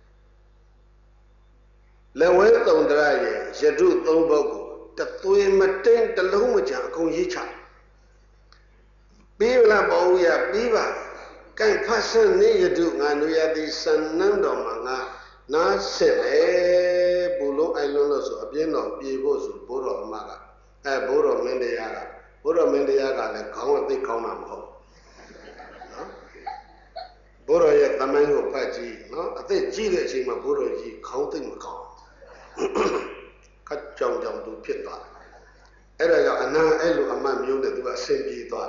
လက်ဝဲတုံတရရဲ့ယတုသုံးပုဒ်ကိုတသွေးမတိန်တလုံးမကြအကုန်ရေးချပြီးလားပေါ်ဦးရပြီးပါကံဖတ်စံနေယတုငါနုရသည်စံနန်းတော်မှာငါနားဆက်လေဘူလုံးအိုင်လုံးလို့ဆိုအပြင်းတော်ပြေဖို့ဆိုဘိုးတော်အမကဘိုးတော်မင်းတရားကလည်းခေါင်းအသိခေါင်းမှာမဟုတ်နော်ဘိုးတော်ရဲ့သမိုင်းကိုဖတ်ကြည့်နော်အသက်ကြီးတဲ့အချိန်မှာဘိုးတော်ကြီးခေါင်းသိမကောင်းခတ်ကြောင်သူဖြစ်သွားအဲ့ဒါကြောင့်အနာအဲ့လိုအမတ်မျိုးနဲ့သူကအဆင်ပြေသွား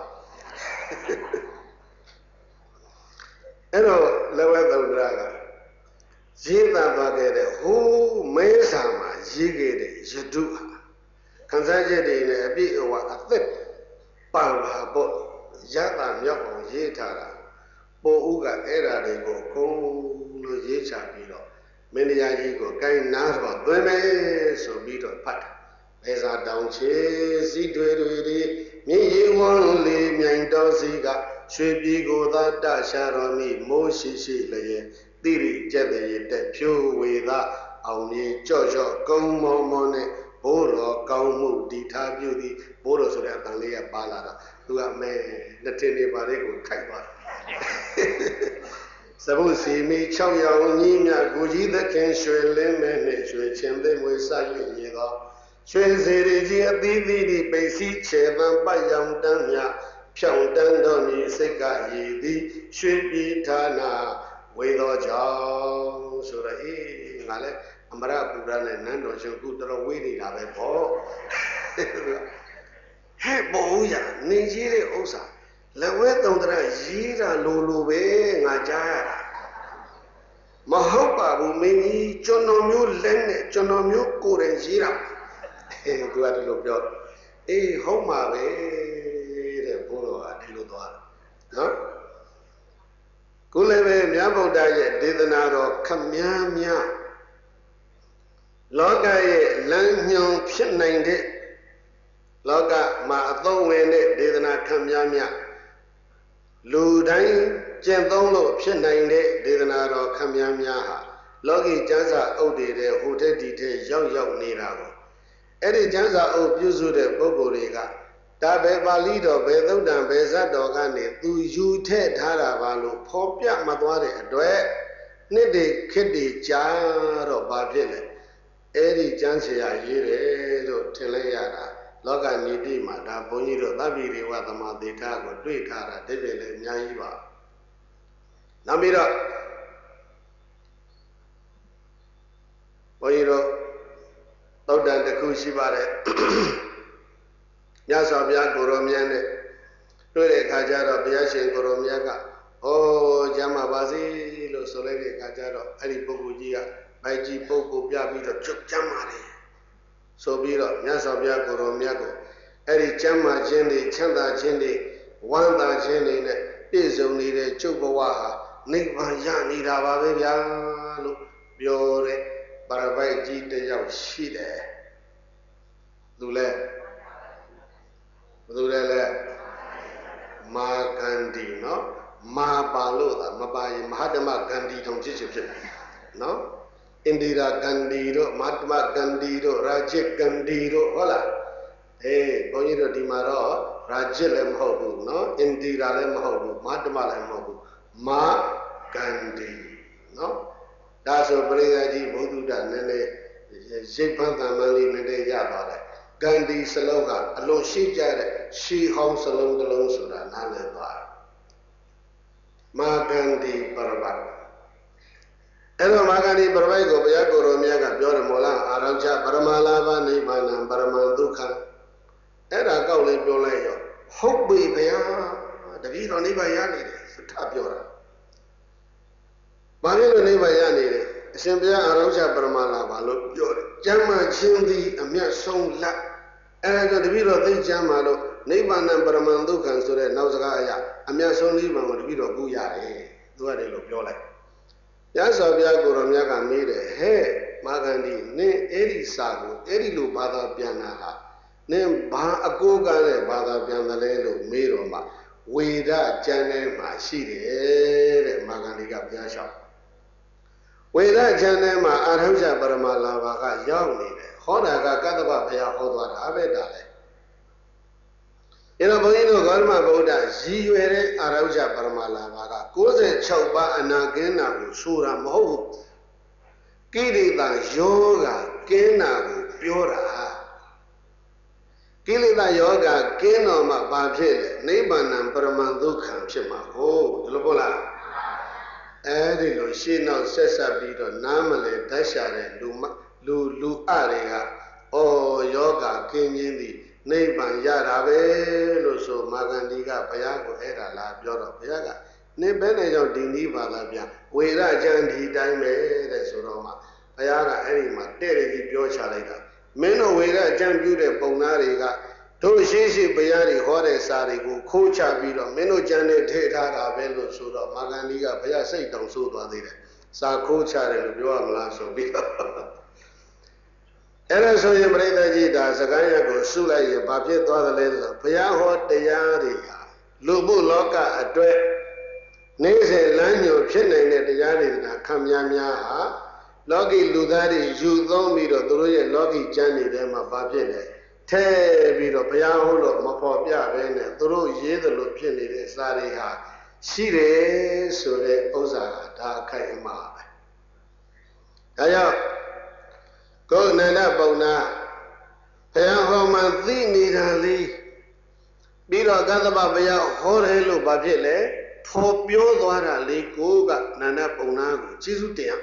အဲ့တော့လက်ဝဲသုဒ္ဓရာကရေးသားသွားခဲ့တဲ့ဟိုးမဲစာမှာရေးခဲ့တဲ့ယတုဟာခံစားချက်တွေနဲ့အပြည့်အဝအသက်ပါလာဖို့ရတာမြောက်အောင်ရေးထားတာပို့ဦးကအဲ့ဓာတွေကိုခုံလို့ရေးချပြီးတော့မင်းတရားကြီးကိုကိုင်းနာတော့သွင်းမယ်ဆိုပြီးတော့ဖတ်တာမဲစာတောင်ချေစီတွေမြင်းရီဝန်းလေးမြိုင်တော်စီကရွှေပြည်ကိုသာတရှာတော်မိမိုးရှိလျက်တိရိကျက်တဲ့တက်ဖြိုးဝေသာအောင်မြေကြော့ကုန်းမောနဲ့ဘိုးတော်ကောင်းမှုဒီထားပြုသည်ဘိုးတော်ဆိုတဲ့အတန်လေးကပါလာတော့သူကမဲနှစ်ထင်းနေပါလေးကိုခိုက်သွားစဘုစီမီ6ရောင်ကြီးမြကိုကြီးသခင်ရွှေလင်းမဲနဲ့ရွှေချင်းသိမွေစရွရည်သောရွှေစီရီကြီးအသီးသီးဒီပိစီချေတံပတ်ရောင်တန်းမြဖြောင်းတန်းတော်မီစိတ်ကရည်သည်ရွှေပြည်ဌာနဝေသောကြောင့်ဆိုတော့ငါလည်းအမရပူရနဲ့နန်းတော်ရှင်ခုတော်ဝေးနေတာပဲပေါ့ဟဲ့ပေါ်ရနေကြီးတဲ့ဥစ္စာလက်ဝဲတုံတရရေးတာလိုပဲငါကြားရတာမဟုတ်ပါဘူးမင်းကြီးကျွန်တော်မျိုးလက်နဲ့ကျွန်တော်မျိုးကိုယ်တိုင်ရေးတာသူကဒီလိုပြောဟုတ်မှာပဲတဲ့ဘုရားဒီလိုသွားနော်ခုလည်းပဲမြတ်ဗုဒ္ဓရဲ့ဒေသနာတော်ခမည်းများလောကရဲ့လမ်းညွန်ဖြစ်နိုင်တဲ့လောကမှာအသုံးဝင်တဲ့ဒေသနာခမည်းများလူတိုင်းကျင့်သုံးလို့ဖြစ်နိုင်တဲ့ဒေသနာတော်ခမည်းများဟာလောကီကျမ်းစာအုပ်တွေတဲ့ဟိုတဲ့ဒီတဲ့ရောက်နေတာကိုအဲ့ဒီကျမ်းစာအုပ်ပြုစုတဲ့ပုဂ္ဂိုလ်တွေကဒါပဲပါဠိတော်ပဲသုတ်တံပဲဇတ်တော်ကနေသူယူထည့်ထားတာပါလို့ဖော်ပြမသွားတဲ့အတွက်နှစ်တွေခေတ်တွေကြာတော့ဘာဖြစ်လဲအဲ့ဒီကျမ်းဆရာရေးတယ်လို့ထင်လိုက်ရတာလောကနိတိမှာဒါဘုန်းကြီးတို့သဗ္ဗိရေဝသမာသေထာကိုတွေ့ထားတာတိပြည့်လည်းအများကြီးပါနောက်ပြီးတော့ဘုန်းကြီးတို့သုတ်တံတစ်ခုရှိပါတယ်မြတ်စွာဘုရားကိုရောမြတ်နဲ့တွေ့တဲ့အခါကျတော့ဘုရားရှင်ကိုရောမြတ်ကဩ Jama Bazi, lo Solere Gajaro, Ari Bogugia, Baiji Bogu Biabito, Chuk Jamari. So Biro, Yasabia Goromiago, Ari Chama Jendi, Chanda Jendi, Wanda Jendi, is only the Chubawaha, Nipa Yani Rababia, Biore, Barabaiji de Yashide. Dule Ma Gandhi, no? Ma Baloda, Mabai, Mahatma Gandhi, don't teach you, no? Indira Gandhi, Mahatma Gandhi, Rajiv Gandhi, hola. Hey, Bonito Dimaro, Rajilem Hobu, no? Indira Lem Hobu, Mahatma Lem Hobu, Ma Gandhi, no? That's a Brady Buddha, Nene, Zipanta Mali, Nede Yabale. Gandhi Salonga, alone she jet, she homes along the long Sudan, Naleba. Ma Gandhi Baraba. Eno Magani Barabago, Yago, Miaga, Bioramola, Araja, Baramalava, Nibana, Baramanduka. Era Gauli Biolayo. Hope we bear the Vito Nibayani, Tapiora. Banilo Nibayani, Sembia Araja Baramalava, look, Jama Chindi, a mere song lap. And the Vito de Jamalo, Nibana Baramanduka, so that Nausagaya, a mere song Niban with Vito Guya, do I look your like. Yasabia Goromiaga made a hey, Magandi, ne Eri Sago, Eri Lubada Pianaha, ne Ba Agogane Bada Pianalelo, Miroma, Weda Jane Mashiri, Magandiga Piasha. Weda Jane Ma Aranja Baramalava, young, Honaga Gadaba Pia Hodwa Abedale. In a Boino Gorma Boda, Ziwere Arauja Baramalava, Goze Chauba Anagena, Sura Mohu, Kilida Yoga, Kena, Piora, Kilida Yoga, Kenoma Babjele, Nebanam Paramandukan, Chima, oh, Lobola. Adilo, she no Sessa Bido, Namale, Dashare, Lu Aria, oh, Yoga, Kenyindi. Neighbor Yarabe, Loso, Magandiga, Payago, Era, La Biora, Payaga, Nebenejo Diniva Labia, Wera Jandi Dime, Soroma, Payaga, Anima, Terry Biocha later. Meno Wera Jambude Bonariga, Toshishi Bayari, Hore Sarigo, Cocha Bido, Meno Janet Teta, Bello Sura, Magandiga, Paya say don't so do it. Sa Cocha and Bioa Lasso Bido. Era so you break the Gita, Sagaya go, Sula, Papier, the letter, Payaho, the Yaria, Lubu Loka, a dread. Nese Lanyo, Chene, the Yari, Kamyamya, Logi Ludari, you don't meet a Duruya, Logi Jani, them a Papier, Te Bido, Payaho, Mapopia, Vene, Duru, Yeda Lupini, Sariha, Shire, Sure, Oza, Da Kaima. Aya. Go Nana Bona. Payahoma Nidali. Biro Gadabaya, Horelo Babile, Popio Dora Lekuga, Nana Bonago, Chisutia.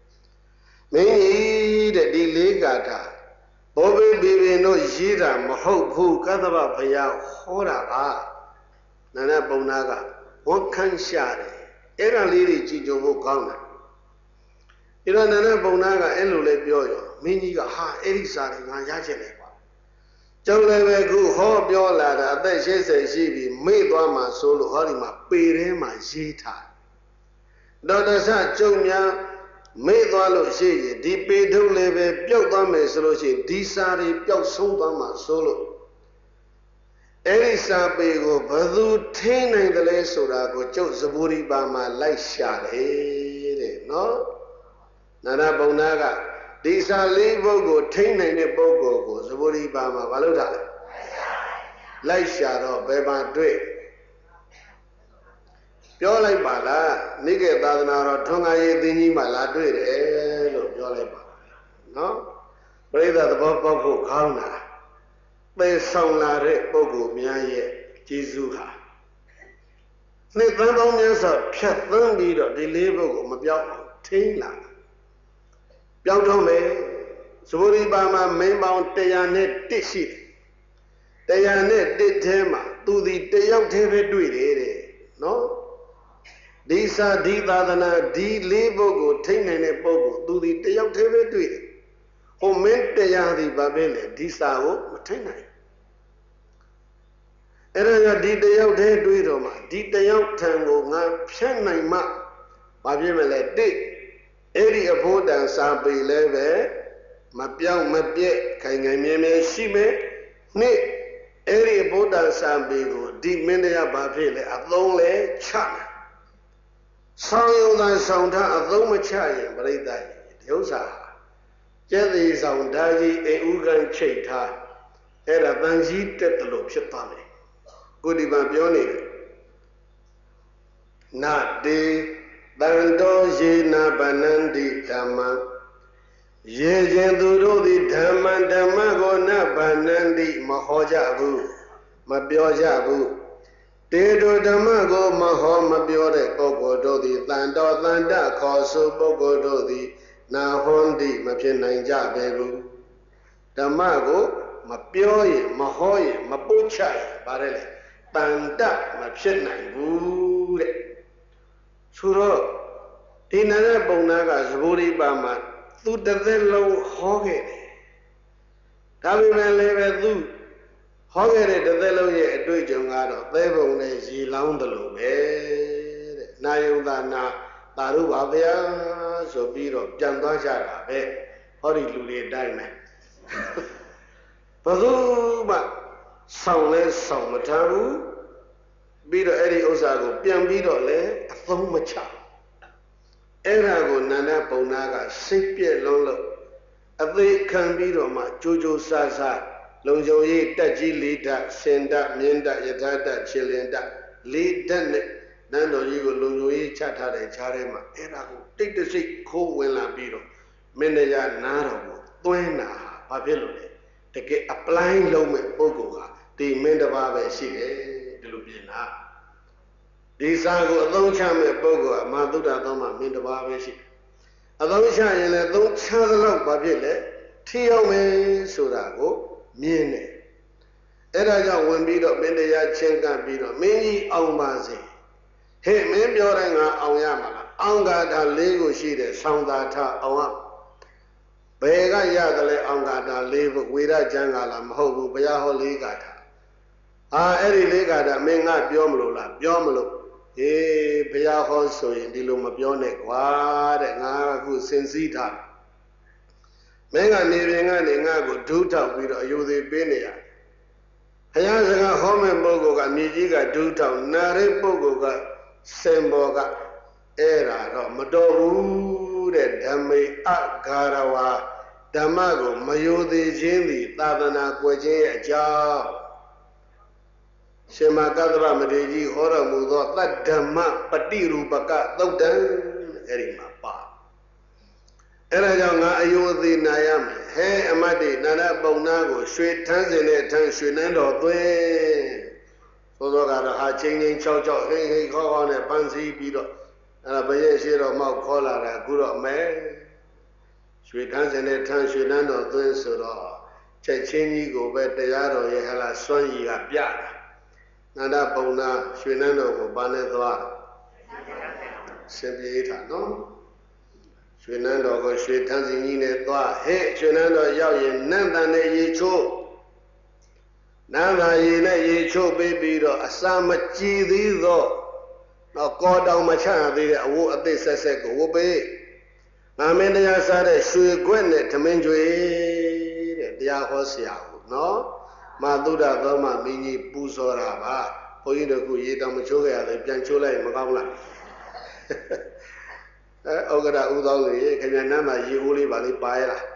May the delegata. Bobby Bibi no Jira, Mahoku, Gadaba Paya, Horaba. Nana Bonaga, what can share? Era lady Jijo Gona. Ira Nana Bonaga, Elule Bioyo. Miniga ha Elisa and Yajelewa. Joleve ho Biola, they say she made one solo Holima, Pere my Zita. Dr. Sa Jomia made one she, deep to live, built on me solo, she, Disari, built so solo. Elisa Bego, Badu, 10 and the less soda, go Josaburi by my light shot, no? Nana Bonaga. These are label go, 10 and a bogo goes, Zaburi Bama, Valuta. Light shadow, Beba Drake. Pure like Bala, Nigga Dadana, Tonga Yedini, Maladre, Pure like Bala. No? Brother the Bobo Kauna. They sound like Bogo, Miaye, Jizuha. Nathan Donians are Piatan leader, the label, Mabia, Tina. Piautome, Suri Bama, Maimount Tayanet Tishi. Tayanet did tema, to the Tayam Teve Duide, no? ဒီစာဒီသာသနာဒီလေးပုဂ္ဂိုလ်ထိတ်နိုင်တဲ့ပုဂ္ဂိုလ်သူဒီတယောက်တည်းပဲတွေ့တယ်ဟိုမင်းတရားဒီဘာပဲလဲဒီစာကိုမထိတ်နိုင်အဲ့ဒါကြောင့်ဒီတယောက်တည်းတွေ့တော့မှဒီတယောက်ထံကိုငါဖြတ်နိုင်မှဘာဖြစ်မလဲတိအဲ့ဒီအဖို့တန်စာပေလဲပဲမပြောင်းမပြက်ခိုင်ခိုင်မြဲမြဲရှိမယ်နှစ်အဲ့ဒီအဖို့တန်စာပေကိုဒီမင်းတရားဘာဖြစ်လဲအသုံးလဲချမယ်ဆောင်ယုံသာဆောင်ထားအသုံးမချရင်ပြိဿကြီးဒီဥစ္စာကျက်သေးဆောင်ဓာကြီးအိမ်ဥကန်ချိတ်ထားအဲ့ဒါတန်ကြီးတက်တယ်လို့ဖြစ်သွားမယ်ကိုဒီမှာပြောနေတယ်နတေတန်တော်ယေနာဗနန္တိဓမ္မရေခြင်းသူတို့သည်ဓမ္မကိုနဗနန္တိမဟောကြဘူးမပြောကြဘူးတေတုဓမ္မကိုမဟောမပြောတဲ့ပုဂ္ဂိုလ်တို့သည်တန်တော်တန်တခေါ်ဆိုပုဂ္ဂိုလ်တို့သည်နာဟွန်တိမဖြစ်နိုင်ကြပေဘူးဓမ္မကိုမပြောရင်မဟောရင်မပုတ်ချရင်ပါတယ်လေတန်တမဖြစ်နိုင်ဘူးတဲ့ဆိုတော့ဒီနာနဲ့ပုံနာကသဘောရိပါမှာသူတစ်သက်လုံးဟောခဲ့တယ်ဒါပေမဲ့လည်းပဲသူဟောခဲ့တဲ့တစ်သက်လုံးရဲ့အတွေ့အကြုံကတော့သဲပုံနဲ့ရေလောင်းတယ်လို့ပဲတဲ့နာယုံသာနာသာရုပါဗျာဆိုပြီးတော့ပြန်သွားကြတာပဲဟောဒီလူတွေတိုင်းပဲဘယ်သူမှဆောင်လဲဆောင်မထားဘူးပြီးတော့အဲ့ဒီဥစ္စာကိုပြန်ပြီးတော့လဲအသုံးမချအဲ့ဒါကိုနန္ဒပုံနာကစိတ်ပြက်လုံးလို့အသေးခံပြီးတော့မှကြိုးကြိုးဆာဆာလုံခြုံရေးတက်ကြီးလေးဓာတ်စင်ဓာတ်မြင်းဓာတ်ယထာဓာတ်ခြေလင်ဓာတ်လေးဓာတ်နဲ့နန်းတော်ကြီးကိုလုံခြုံရေးချထားတဲ့ခြားထဲမှာအဲ့ဒါကိုတိတ်တဆိတ်ခိုးဝင်လာပြီးတော့မင်းတရားနားတော်ကိုသွင်းတာဘာဖြစ်လို့လဲတကယ်အပလိုင်းလုံးမဲ့ပုဂ္ဂိုလ်ဟာဒီမင်းတစ်ပါးပဲရှိတယ်ဒီလိုပြင်တာဒီစာကိုအသုံးချမဲ့ပုဂ္ဂိုလ်အမသုဒ္ဓသောမှာမင်းတစ်ပါးပဲရှိတယ်အသုံးချရင်လည်းသုံးချသလောက်ဘာဖြစ်လဲထီအောင်မယ်ဆိုတာကိုမြင်တယ်အဲ့ဒါကြောင့်ဝင်ပြီးတော့မင်းတရားချင်းကပ်ပြီးတော့မင်းကြီးအောင်ပါစေဟဲ့မင်းပြောတိုင်းငါအောင်ရမှာလားအောင်ကာထာ၄ခုရှိတယ်ဆောင်းသာထအောင်ရဘယ်ကရတယ်လဲအောင်ကာထာ၄ခုဝေဒကျမ်းကလားမဟုတ်ဘူးဘုရားဟော၄ကာထာအဲ့ဒီ၄ကာထာမင်းငါပြောမလို့လားပြောမလို့ဟေးဘုရားဟောဆိုရင်ဒီလိုမပြောနဲ့ကွာတဲ့ငါအခုစင်စည်းထားမင်းကနေပြင်ကနေငါကိုဒုထောက်ပြီးတော့အယူသေးပေးနေရဘုရားစကားဟောမဲ့ပုဂ္ဂိုလ်ကမြေကြီးကဒုထောက်နာရိပုဂ္ဂိုလ်ကစင်ဘောကအဲ့ဒါတော့မတော်ဘူးတဲ့ဓမ္မေအဂါရဝါဓမ္မကိုမယိုသေးခြင်းသည်သာသနာကွယ်ခြင်းရဲ့အကြောင်းရှင်မကသဗ္ဗမထေရကြီးဟောတော်မူသောသတ္ဓမ္မပฏิရူပကသုတ်တံအဲ့ဒီမှာပါအဲ့ဒါကြောင့်ငါအယုအသေးနာရမယ်ဟဲအမတ်တိနာရပုံနာကိုရွှေထန်းစင်တဲ့ထန်းရွှေနန်းတော်သွင်းသောသောကတော့ဟာချင်းချင်းချောက်ချောက်ဟိဟိခေါခေါနဲ့ပန်းစည်းပြီးတော့အဲ့ဒါဘရဲ့ရှိတော်မောက်ခေါ်လာတာအခုတော့မဲရွှေထန်းစင်တဲ့ထန်းရွှေနန်းတော်သွင်းဆိုတော့ချက်ချင်းကြီးကိုပဲတရားတော်ရဲ့ဟလာစွန့်ရည်ကပြတာနန္ဒပုံနာရွှေနန်းတော်ကိုပါနဲ့သွားရှင်ပြေးထားနော်ရွှေနန်းတော်ကိုရွှေထန်းစင်ကြီးနဲ့သွားဟဲ့ရွှေနန်းတော်ရောက်ရင်နန်းတန်နဲ့ရေချိုးနန်းသာရေနဲ့ရေချိုးပေးပြီးတော့အစာမကြည်သေးသောတော့ကောတောင်မချသေးတဲ့အဝတ်အသစ်ဆက်ဆက်ကိုဝတ်ပေးငါမင်းတရားစားတဲ့ရွှေခွက်နဲ့ဓမင်းကျွေတဲ့တရားဟောဆရာကိုနော်မသုဒ္ဓသောမမင်းကြီးပူဇော်တာပါဘုန်းကြီးတို့ကရေတောင်မချိုးခဲ့ရတယ်ပြန်ချိုးလိုက်မကောင်းလားဩဃရာဥသောကြီးခင်ဗျာနမ်းမှာရေဦးလေးပါလေးပါရလား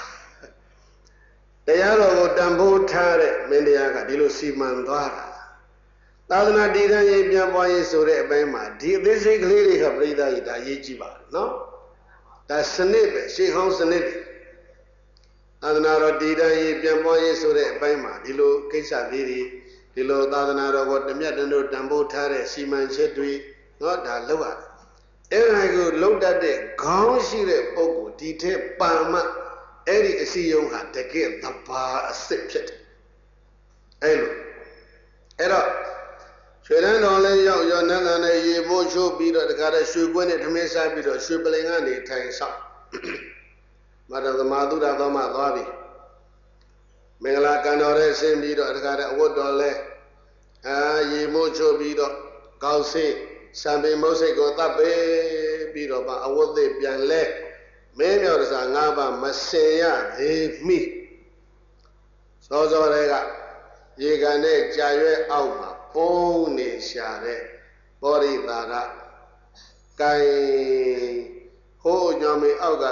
တရားတော်ကိုတန်ဖိုးထားတဲ့မင်းတရားကဒီလိုစီမံသွားတာသာသနာတည်တဲ့ရေးပြန်ပွားရေးဆိုတဲ့အပိုင်းမှာဒီအသေးစိတ်ကလေးတွေကပြိဿကြီးဒါရေးကြည့်ပါနော်ဒါစနစ်ပဲရှေးဟောင်းစနစ်သာသနာတော်တည်တဲ့ရေးပြန်ပွားရေးဆိုတဲ့အပိုင်းမှာဒီလိုကိစ္စလေးတွေဒီလိုသာသနာတော်ကိုတမျက်တည်းတန်ဖိုးထားတဲ့စီမံချက်တွေနော်ဒါလောက်ရတယ်အဲ့ဒါကိုလုံတတ်တဲ့ခေါင်းရှိတဲ့ပုဂ္ဂိုလ်ဒီထဲပါမှအဲ့ဒီအစီယုံဟာတကယ်သဘာအစ်စ်ဖြစ်တယ်အဲ့လိုအဲ့တော့ရွှေတန်းတော်လည်းရောက်ရောနန်းသာနဲ့ရေမိုးချိုးပြီးတော့တခါတည်းရွှေကွင်းနဲ့ထမင်းစားပြီးတော့ရွှေပလင်ကနေထိုင်ဆောက်မတော်သမာသုဒ္ဓသောမှသွားပြီမင်္ဂလာကံတော်ရဲ့ဆင်းပြီးတော့တခါတည်းအဝတ်တော်လဲရေမိုးချိုးပြီးတော့ကောက်စေးစံပင်မုတ်စိတ်ကိုတပ်ပေးပြီးတော့အဝတ်သေးပြန်လဲမင်းမြော်တစား၅ပါးမစင်ရသေးမိစောစောတွေကရေကန်နဲ့ကြာရွဲအောက်မှာပုံးနေရှာတဲ့ဘောရိသာရကိုင်ဟိုးညောင်မင်းအောက်က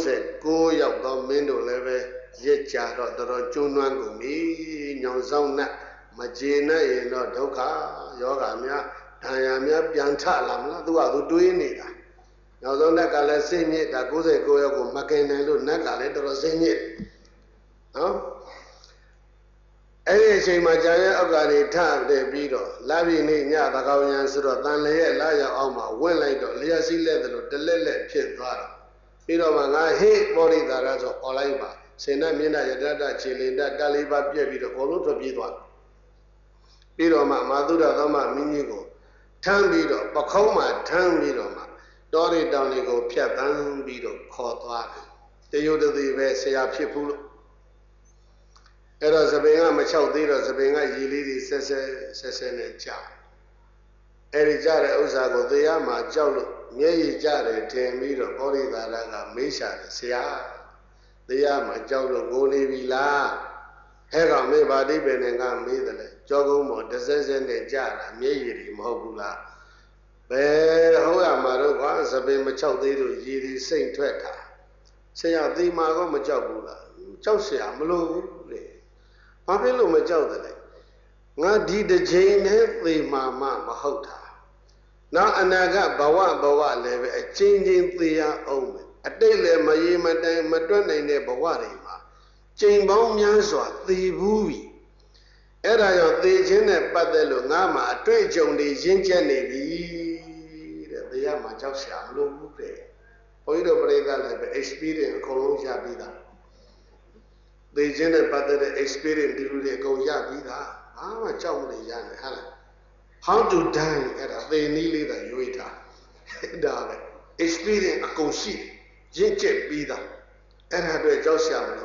96ရောက်သောမင်းတို့လည်းပဲရစ်ကြတော့တော်တော်ကျွန်းနွမ်းကုန်ပြီညောင်ဆောင်နဲ့မကျေနပ်ရင်တော့ဒုက္ခယောဂများဒဏ်ရာများပြန်ထလာမလားသူကသူတွေးနေတာညောင်ဆောင်နဲ့ကလည်းစိတ်ညစ်တာ96ရောက်ကိုမကင်နိုင်လို့နတ်ကလည်းတော်တော်စိတ်ညစ်နော်အဲ့ဒီအချိန်မှာကြာရဲ့အောက်ကနေထတယ်ပြီးတော့လာပြီနေညသကောင်ရန်ဆိုတော့တန်လျက်လာရောက်အောင်မှာဝင့်လိုက်တော့လျှက်စီးလက်တယ်လို့တလက်လက်ဖြစ်သွားတော့ပြီးတော့မှငါဟေ့ဘောရိသာရဆိုអော်လိုက်ပါစေနမျက်နှာရတတခြေလင်တတလေးပါပြက်ပြီးတော့အလုံးထွက်ပြေးသွားပြီးတော့မှမာသုဒ္ဓသောမမင်းကြီးကိုထမ်းပြီးတော့ပခုံးမှာထမ်းပြီးတော့မှတောရီတောင်တွေကိုဖြတ်တန်းပြီးတော့ခေါ်သွားတယ်တရုတ်တည်းပဲဆရာဖြစ်ဘူးလို့အဲ့တော့သပင်ကမချောက်သေးတော့သပင်ကရေလေးတွေဆက်ဆက်နဲ့ကြာအဲ့ဒီကြတဲ့ဥစ္စာကိုတရားမှာကြောက်လို့မျက်ရည်ကျတယ်ထင်ပြီးတော့ဘောရိသာရကမေးရှာတယ်ဆရာတရားမှာကြောက်လို့ငိုနေပြီလားဟဲ့ကောင်မေးပါတိပင်နဲ့ကမေးတယ်လေကြောကုန်းပေါ်တစ်စက်စက်နဲ့ကြာတာမျက်ရည်တွေမဟုတ်ဘူးလားဘယ်ဟုတ်ရမှာတော့ကွာသပင်မချောက်သေးလို့ရေတွေစိမ့်ထွက်တာဆရာဒီမှာကောမကြောက်ဘူးလားကြောက်ဆရာမလို့ဘူးလေဘာဖြစ်လို့မကြောက်တယ်လဲငါဒီတစ်ချိန်နဲ့သေမှာမဟုတ်တာနောက်အနာဂတ်ဘဝလည်းပဲအချင်းချင်းသေရအောင်မယ်အတိတ်လည်းမရေမတိုင်မတွက်နိုင်တဲ့ဘဝတွေမှာချိန်ပေါင်းများစွာသေဘူးပြီအဲ့ဒါကြောင့်သေခြင်းနဲ့ပတ်သက်လို့ငါမှအတွေ့အကြုံတွေရင့်ကျက်နေပြီတဲ့သေရမှာကြောက်ရှာမလို့ဘူးတဲ့ဘုန်းကြီးတို့ပြိဿလည်းပဲ experience အကုန်လုံးရပြီးသားသေခြင်းနဲ့ပတ်သက်တဲ့ experience ဒီလိုတွေအကုန်ရပြီးသားဘာမှကြောက်မနေရနဲ့ဟာလား how to die အဲ့ဒါသေနည်းလေးသာရွေးထားဒါပဲ experience အကုန်ရှိရင့်ကျက်ပြီးသားအဲ့ဒါအတွက်ကြောက်ရှာမလို့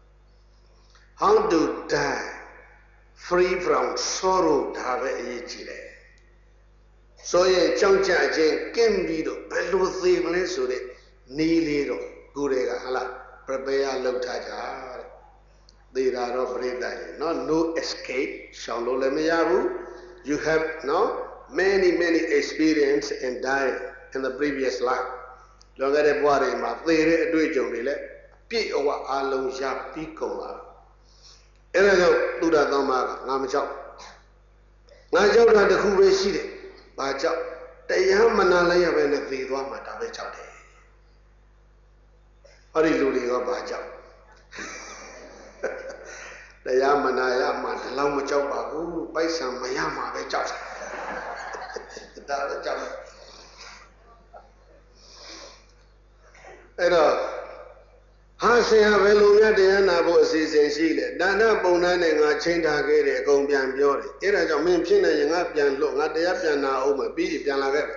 how to die free from sorrow ဒါပဲအရေးကြီးတယ်ဆိုရင်ကြောက်ကြခြင်းကင်းပြီးတော့ဘယ်လိုသေမလဲဆိုတဲ့နည်းလေးတော့ကိုယ်တွေကဟာလား prepare လုပ်ထားကြသေတာတော့ပြိတ္တရေနော် no escape ရှောင်လို့လည်းမရဘူး you have many experience in dying in the previous life လွန်ခဲ့တဲ့ဘဝတွေမှာသေတဲ့အတွေ့အကြုံတွေလည်းပြည့်အဝအလုံးရပြီးကုန်လာအဲ့ဒါကြောင့်သုဒ္ဓသောမကငါမကြောက်ငါကြောက်တာတစ်ခုပဲရှိတယ်ဘာကြောက်တရားမနာလိုက်ရပဲနဲ့သေသွားမှာဒါပဲကြောက်တယ်ဟောဒီလူတွေကဘာကြောက်တရားမနာရမှာဒီလောက်မကြောက်ပါဘူးပိုက်ဆံမရမှာပဲကြောက်တယ်ဒါပဲကြောက်တယ်အဲ့တော့ဟာဆရာဘယ်လိုများတရားနာဖို့အစီအစဉ်ရှိလဲဒါနပုံနှန်းနဲ့ငါချိန်ထားခဲ့တယ်အကုန်ပြန်ပြောတယ်အဲ့ဒါကြောင့်မင်းဖြစ်နေရင်ငါပြန်လို့ငါတရားပြန်နာအောင်မယ်ပြီးပြန်လာခဲ့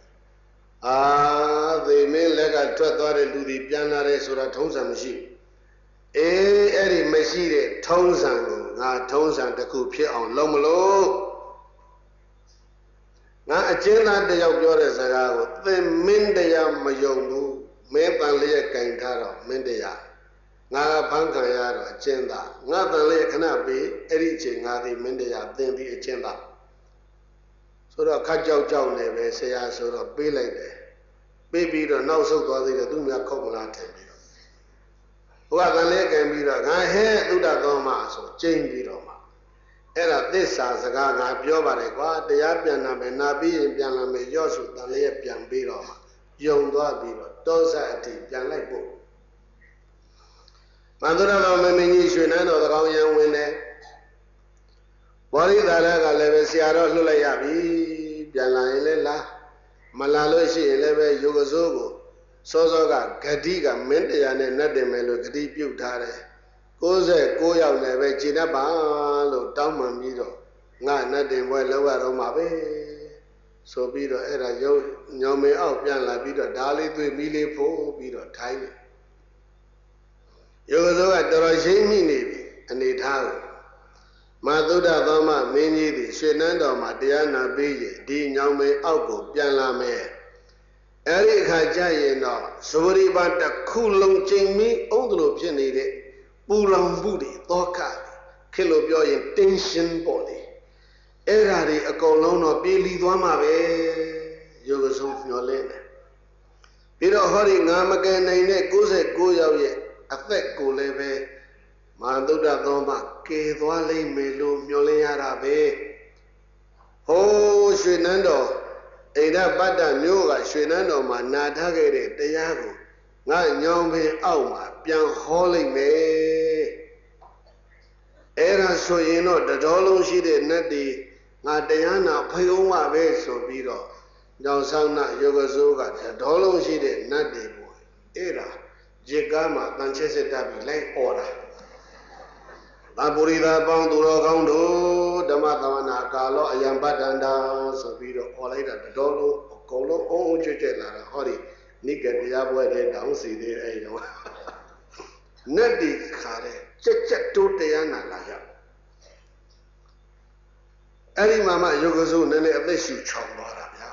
သေမင်းလက်ကထွက်သွားတဲ့လူတွေပြန်လာတယ်ဆိုတာထုံးစံမရှိဘူးအဲ့ဒီမရှိတဲ့ထုံးစံကိုငါထုံးစံတစ်ခုဖြစ်အောင်လုပ်မလို့ငါအကျဉ်းသားတယောက်ပြောတဲ့စကားကိုသင်မင်းတရားမယုံဘူးမင်းတန်လျက်ကင်ထားတော့မင်းတရားငါဘန်းခံရတော့အကျဉ်းသားငါတန်လျက်ခဏပြီးအဲ့ဒီအချိန်ငါသည်မင်းတရားသင်ပြီးအကျဉ်းသားဆိုတော့ခတ်ကြောက်နေပဲဆရာဆိုတော့ပေးလိုက်တယ်ပေးပြီးတော့နောက်ဆုတ်သွားသေးတယ်သူများခုတ်မလားထင်ပြီးတော့ဘုရားတန်လျက်ကင်ပြီးတော့ငါဟဲ့သုဒ္ဓသောမဆိုကျင်းပြီးတော့မှအဲ့ဒါသစ္စာစကားငါပြောပါတယ်ကွာတရားပြန်နာမယ်နာပြီးရင်ပြန်လာမယ်ရော့ဆိုတန်လျက်ပြန်ပြီးတော့မှယုံသွားပြီးတော့တောဇအထိပြန်လိုက်ဖို့မန္တရတော်မင်းကြီးရွှေနန်းတော်သကောင်ရံဝင်တယ်ဘောရိသာရကလည်းပဲဆရာတော်လှုပ်လိုက်ရပြီပြန်လာရင်လည်းလာမလာလို့ရှိရင်လည်းပဲယုဂစိုးကိုစောစောကဂတိကမင်းတရားနဲ့နတ်တယ်မယ်လို့ဂတိပြုတ်ထားတယ်69ရောက်လည်းပဲခြေတတ်ပါလို့တောင်းပန်ပြီးတော့ ngã nát đêm quay lâu rồi mà bé số bị rồi ấy là dấu nhau mấy áoပြန်là bị rồi đá lấy tôi mi lấy phố bị rồi thái này yêu số cái đó chính mình đi anh đi tháo mà tôi đã nói mà mình gì thì xuyên đến đó mà dia na bị gì đi nhau mấy áo củaပြန်làm mẹ ấy đi khai trái nó số đi bắt được khu lông chính mi ông tôi biết này đấy bu lòng bu đi to cả khi lúc biểu hiện tension bỏ đi ấy ra đi ở cầu lâu nó bị lý do mà về yêu cái số nhỏ lên này bây giờ họ đi ngắm cái này này cố sẽ cố giàu vậy ắt cố lên về mà tôi đã nói mà kê toa lên mê lô nhỏ lên ra về hồ xuyên năn đó ấy đã bắt đầu nhớ cái xuyên năn đó mà na thắc cái đấy tay áo của ngài nhau về áo mà biến khó lên mê ấy ra xuyên nó đã đó luôn xí đấy nát đi ngài tay áo nào phải ông mà về số bị đó trong sáng na yêu cái số cái đã đó luôn xí đấy nát đi bồi ấy ra chỉ cả mà tan chết sẽ đã bị lấy ổ ra ta buri ta bang tu ro kaung do dhamma tavana ka lo ayam badanda so pi do o lai da do lo ko lo o chwe chwe la da ho di ni ke tia bwe de daung si de ai do net di kha de chet chet to tia na la ya ai ma ma yoga su ne ne a thit shu chong twa da bya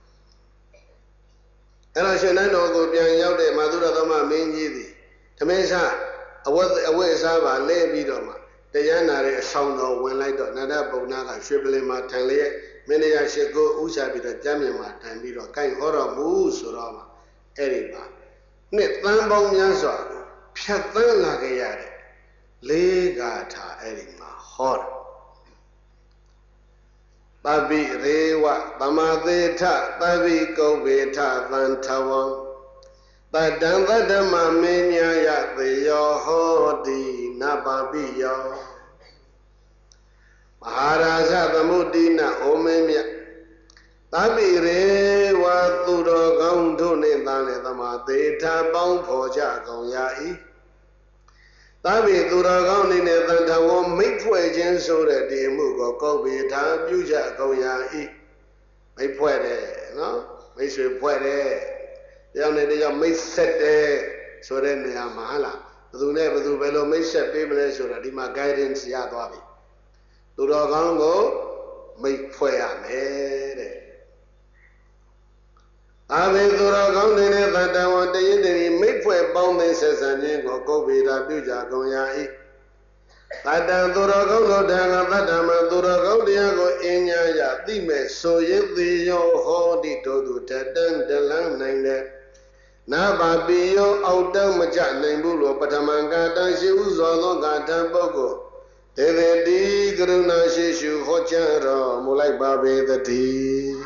ai la shin nan do ko pian yauk de ma thu da thamma ming ji di thame sa awet sa ba le pi do maတရားနာတဲ့အဆောင်တော်ဝင်လိုက်တော့နန္ဒပုံနာကရွှေပလင်မှာထိုင်လျက်မင်းတရားရှိကိုဥချပြီးတော့ကျမ်းမြင်မှာထိုင်ပြီးတော့ကိုင်ဟောတော်မူဆိုတော့မှအဲ့ဒီမှာနှစ်သန်းပေါင်းများစွာဖြတ်သန်းလာခဲ့ရတဲ့လေးဂါထာအဲ့ဒီမှာဟောတယ်သဗ္ဗိရေဝသမသေထသဗ္ဗိကုဗ္ဗေထသံထဝံတတံသတ္တမမင်းညာယသေယောဟောတိနပါပိယောမဟာရာဇသမုဒ္ဒိနဩမင်းမြတ်သဗ္ဗိရေဝသူတော်ကောင်းတို့နှင့်သားနဲ့သမာသေထာပေါင်းဖော်ကြကုန်ရ၏သဗ္ဗိသူတော်ကောင်းနှင့်သံထဝံမိတ်ဖွဲ့ခြင်းဆိုတဲ့ဒီမှုကိုကုဗ္ဗေထာပြုကြကုန်ရ၏မိတ်ဖွဲ့တယ်နော်မိတ်ဆွေဖွဲ့တယ်တရားနဲ့တရားမိတ်ဆက်တယ်ဆိုတဲ့နေရာမှာဟလားဘယ်သူနဲ့ဘယ်သူပဲလို့မိတ်ဆက်ပေးမလဲဆိုတာဒီမှာ guidance ရသွားပြီသူတော်ကောင်းကိုမိတ်ဖွဲ့ရမယ်တဲ့အာဘေသူတော်ကောင်းနေတဲ့တတဝတရင်တည်းမိတ်ဖွဲ့ပေါင်းသိဆက်ဆံခြင်းကိုကုဗ္ဗေတာပြုကြကုန်ရ၏တတံသူတော်ကောင်းတို့တံကတတ္တမသူတော်ကောင်းတရားကိုအင်ညာရသိမဲ့ဆိုရင်သေယောဟောတိတို့သူတတံတလန်းနိုင်တဲ့နာဘာပိယောအောက်တမကြနိုင်ဘူးလို့ပထမကတန်ရှိဥစွာသောကာထပုဂ္ဂိုလ်ဒေဝတိကရုဏာရှိရှုဟောကြားတော်မူလိုက်ပါပေသတည်း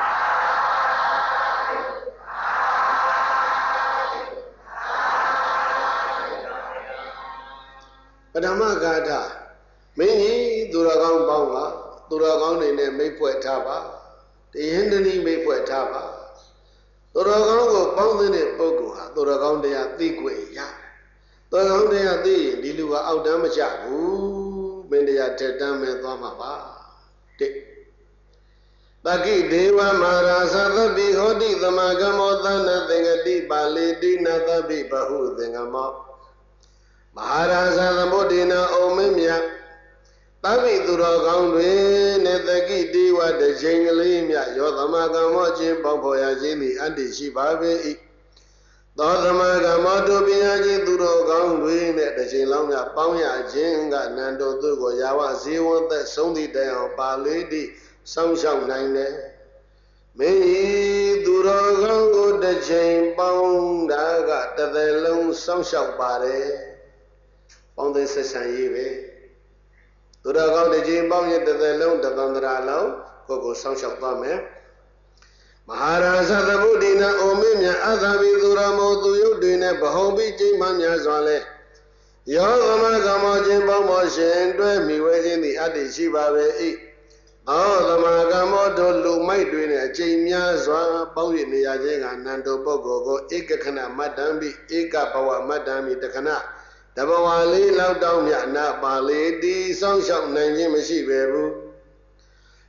ပထမကထမင်းကြီးသူတော်ကောင်းပေါင်းပါသူတော်ကောင်းတွေနဲ့မိတ်ဖွဲ့ထားပါတယင်းတနည်းမိတ်ဖွဲ့ထားပါသူတော်ကောင်းကိုပေါင်းတဲ့ပုဂ္ဂိုလ်ဟာသူတော်ကောင်းတရားသိခွင့်ရသူတော်ကောင်းတရားသိရင်ဒီလူကအောက်တန်းမကျဘူးမင်းတရားထက်တန်းမဲ့သွားမှာပါတဲ့တကိဒေဝမဟာရာသသဗ္ဗိဟောတိသမဂမောသနသင်္ကတိပါဠိတိနသဗ္ဗိဘဟုသင်္ကမောမဟာရာဇသမုဒ္ဒေနဩမင်းမြတ်သဗ္ဗိသူတော်ကောင်းတွေနဲ့တကိတိဝတချိန်ကလေးမြတ်ယောသမဂမောချင်းပေါင်းဖော်ရခြင်းသည်အတ္တိရှိပါပေ၏သောသမဂမောတို့ပညာချင်းသူတော်ကောင်းတွေနဲ့တစ်ချိန်လုံးမြတ်ပေါင်းရခြင်းကနန္တောသူကိုယာဝဇေဝသက်ဆုံးသည့်တိုင်အောင်ပါဠိတိစောင့်ရှောက်နိုင်တယ်မင်းသူတော်ကောင်းကိုတစ်ချိန်ပေါင်းတာကတစ်သက်လုံးစောင့်ရှောက်ပါတယ်ပေါင်းတဲ့ဆက်ဆံရေးပဲသူတော်ကောင်းတစ်ချိန်ပေါင်းရင်တစ်သက်လုံးတသန္တရာလုံးကိုကိုစောင့်ရှောက်သွားမယ်မဟာရာဇသမုဒ္ဒေနဩမင်းမြတ်အသဗ္ဗိသူရမောသူယုတ်တွေနဲ့ဗဟုံပိကျိမှများစွာလဲယောသမကမောခြင်းပေါင်းမောရှင်တွဲမိဝဲခြင်းသည်အတ္တိရှိပါပဲ၏သောသမကမောတို့လူမိုက်တွေနဲ့အကျိန်များစွာပေါင်းရနေရခြင်းကနန္တောပုဂ္ဂိုလ်ကိုဧကခဏမတ္တံပိဧကဘဝမတ္တံပိတခဏတဘဝလေးလောက်တောင်းမြအနာပါလေတီစောင့်ရှောက်နိုင်ခြင်းမရှိပဲဘူး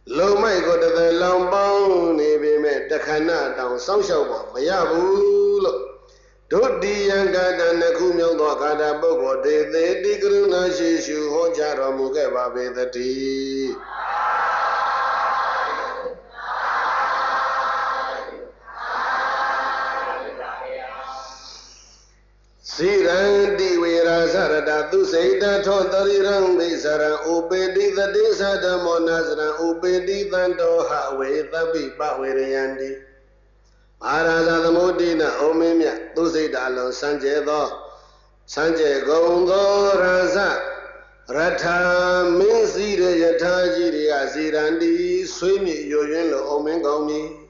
လုံမိုက်ကိုတသက်လောင်ပေါင်းနေပေမဲ့တခဏတောင်စောင့်ရှောက်ဖို့မရဘူးလို့ဒုတိယဂါတနှစ်ခုမြောက်သောဂါတပုဂ္ဂိုလ်တေသေတိကရုဏာရှိရှုဟောကြားတော်မူခဲ့ပါပေသတည်းဇိရန္တိဝေရာဇရတသုစိတထောတရိရံဝိဇရံဥပေတိသတိသဓမ္မောနာဇရံဥပေတိသံတောဟဝေသဗ္ဗိပဝေရယန္တိမဟာရာဇသမုဒ္ဒိနဩမင်းမြတ်သုစိတအလုံးစံကျဲသောစံကျဲကုန်သောရာဇရထာမင်းစည်းရယထာကြီးတွေကဇိရန္တိဆွေးမြေရွရွင်းလို့ဩမင်းကောင်းမည်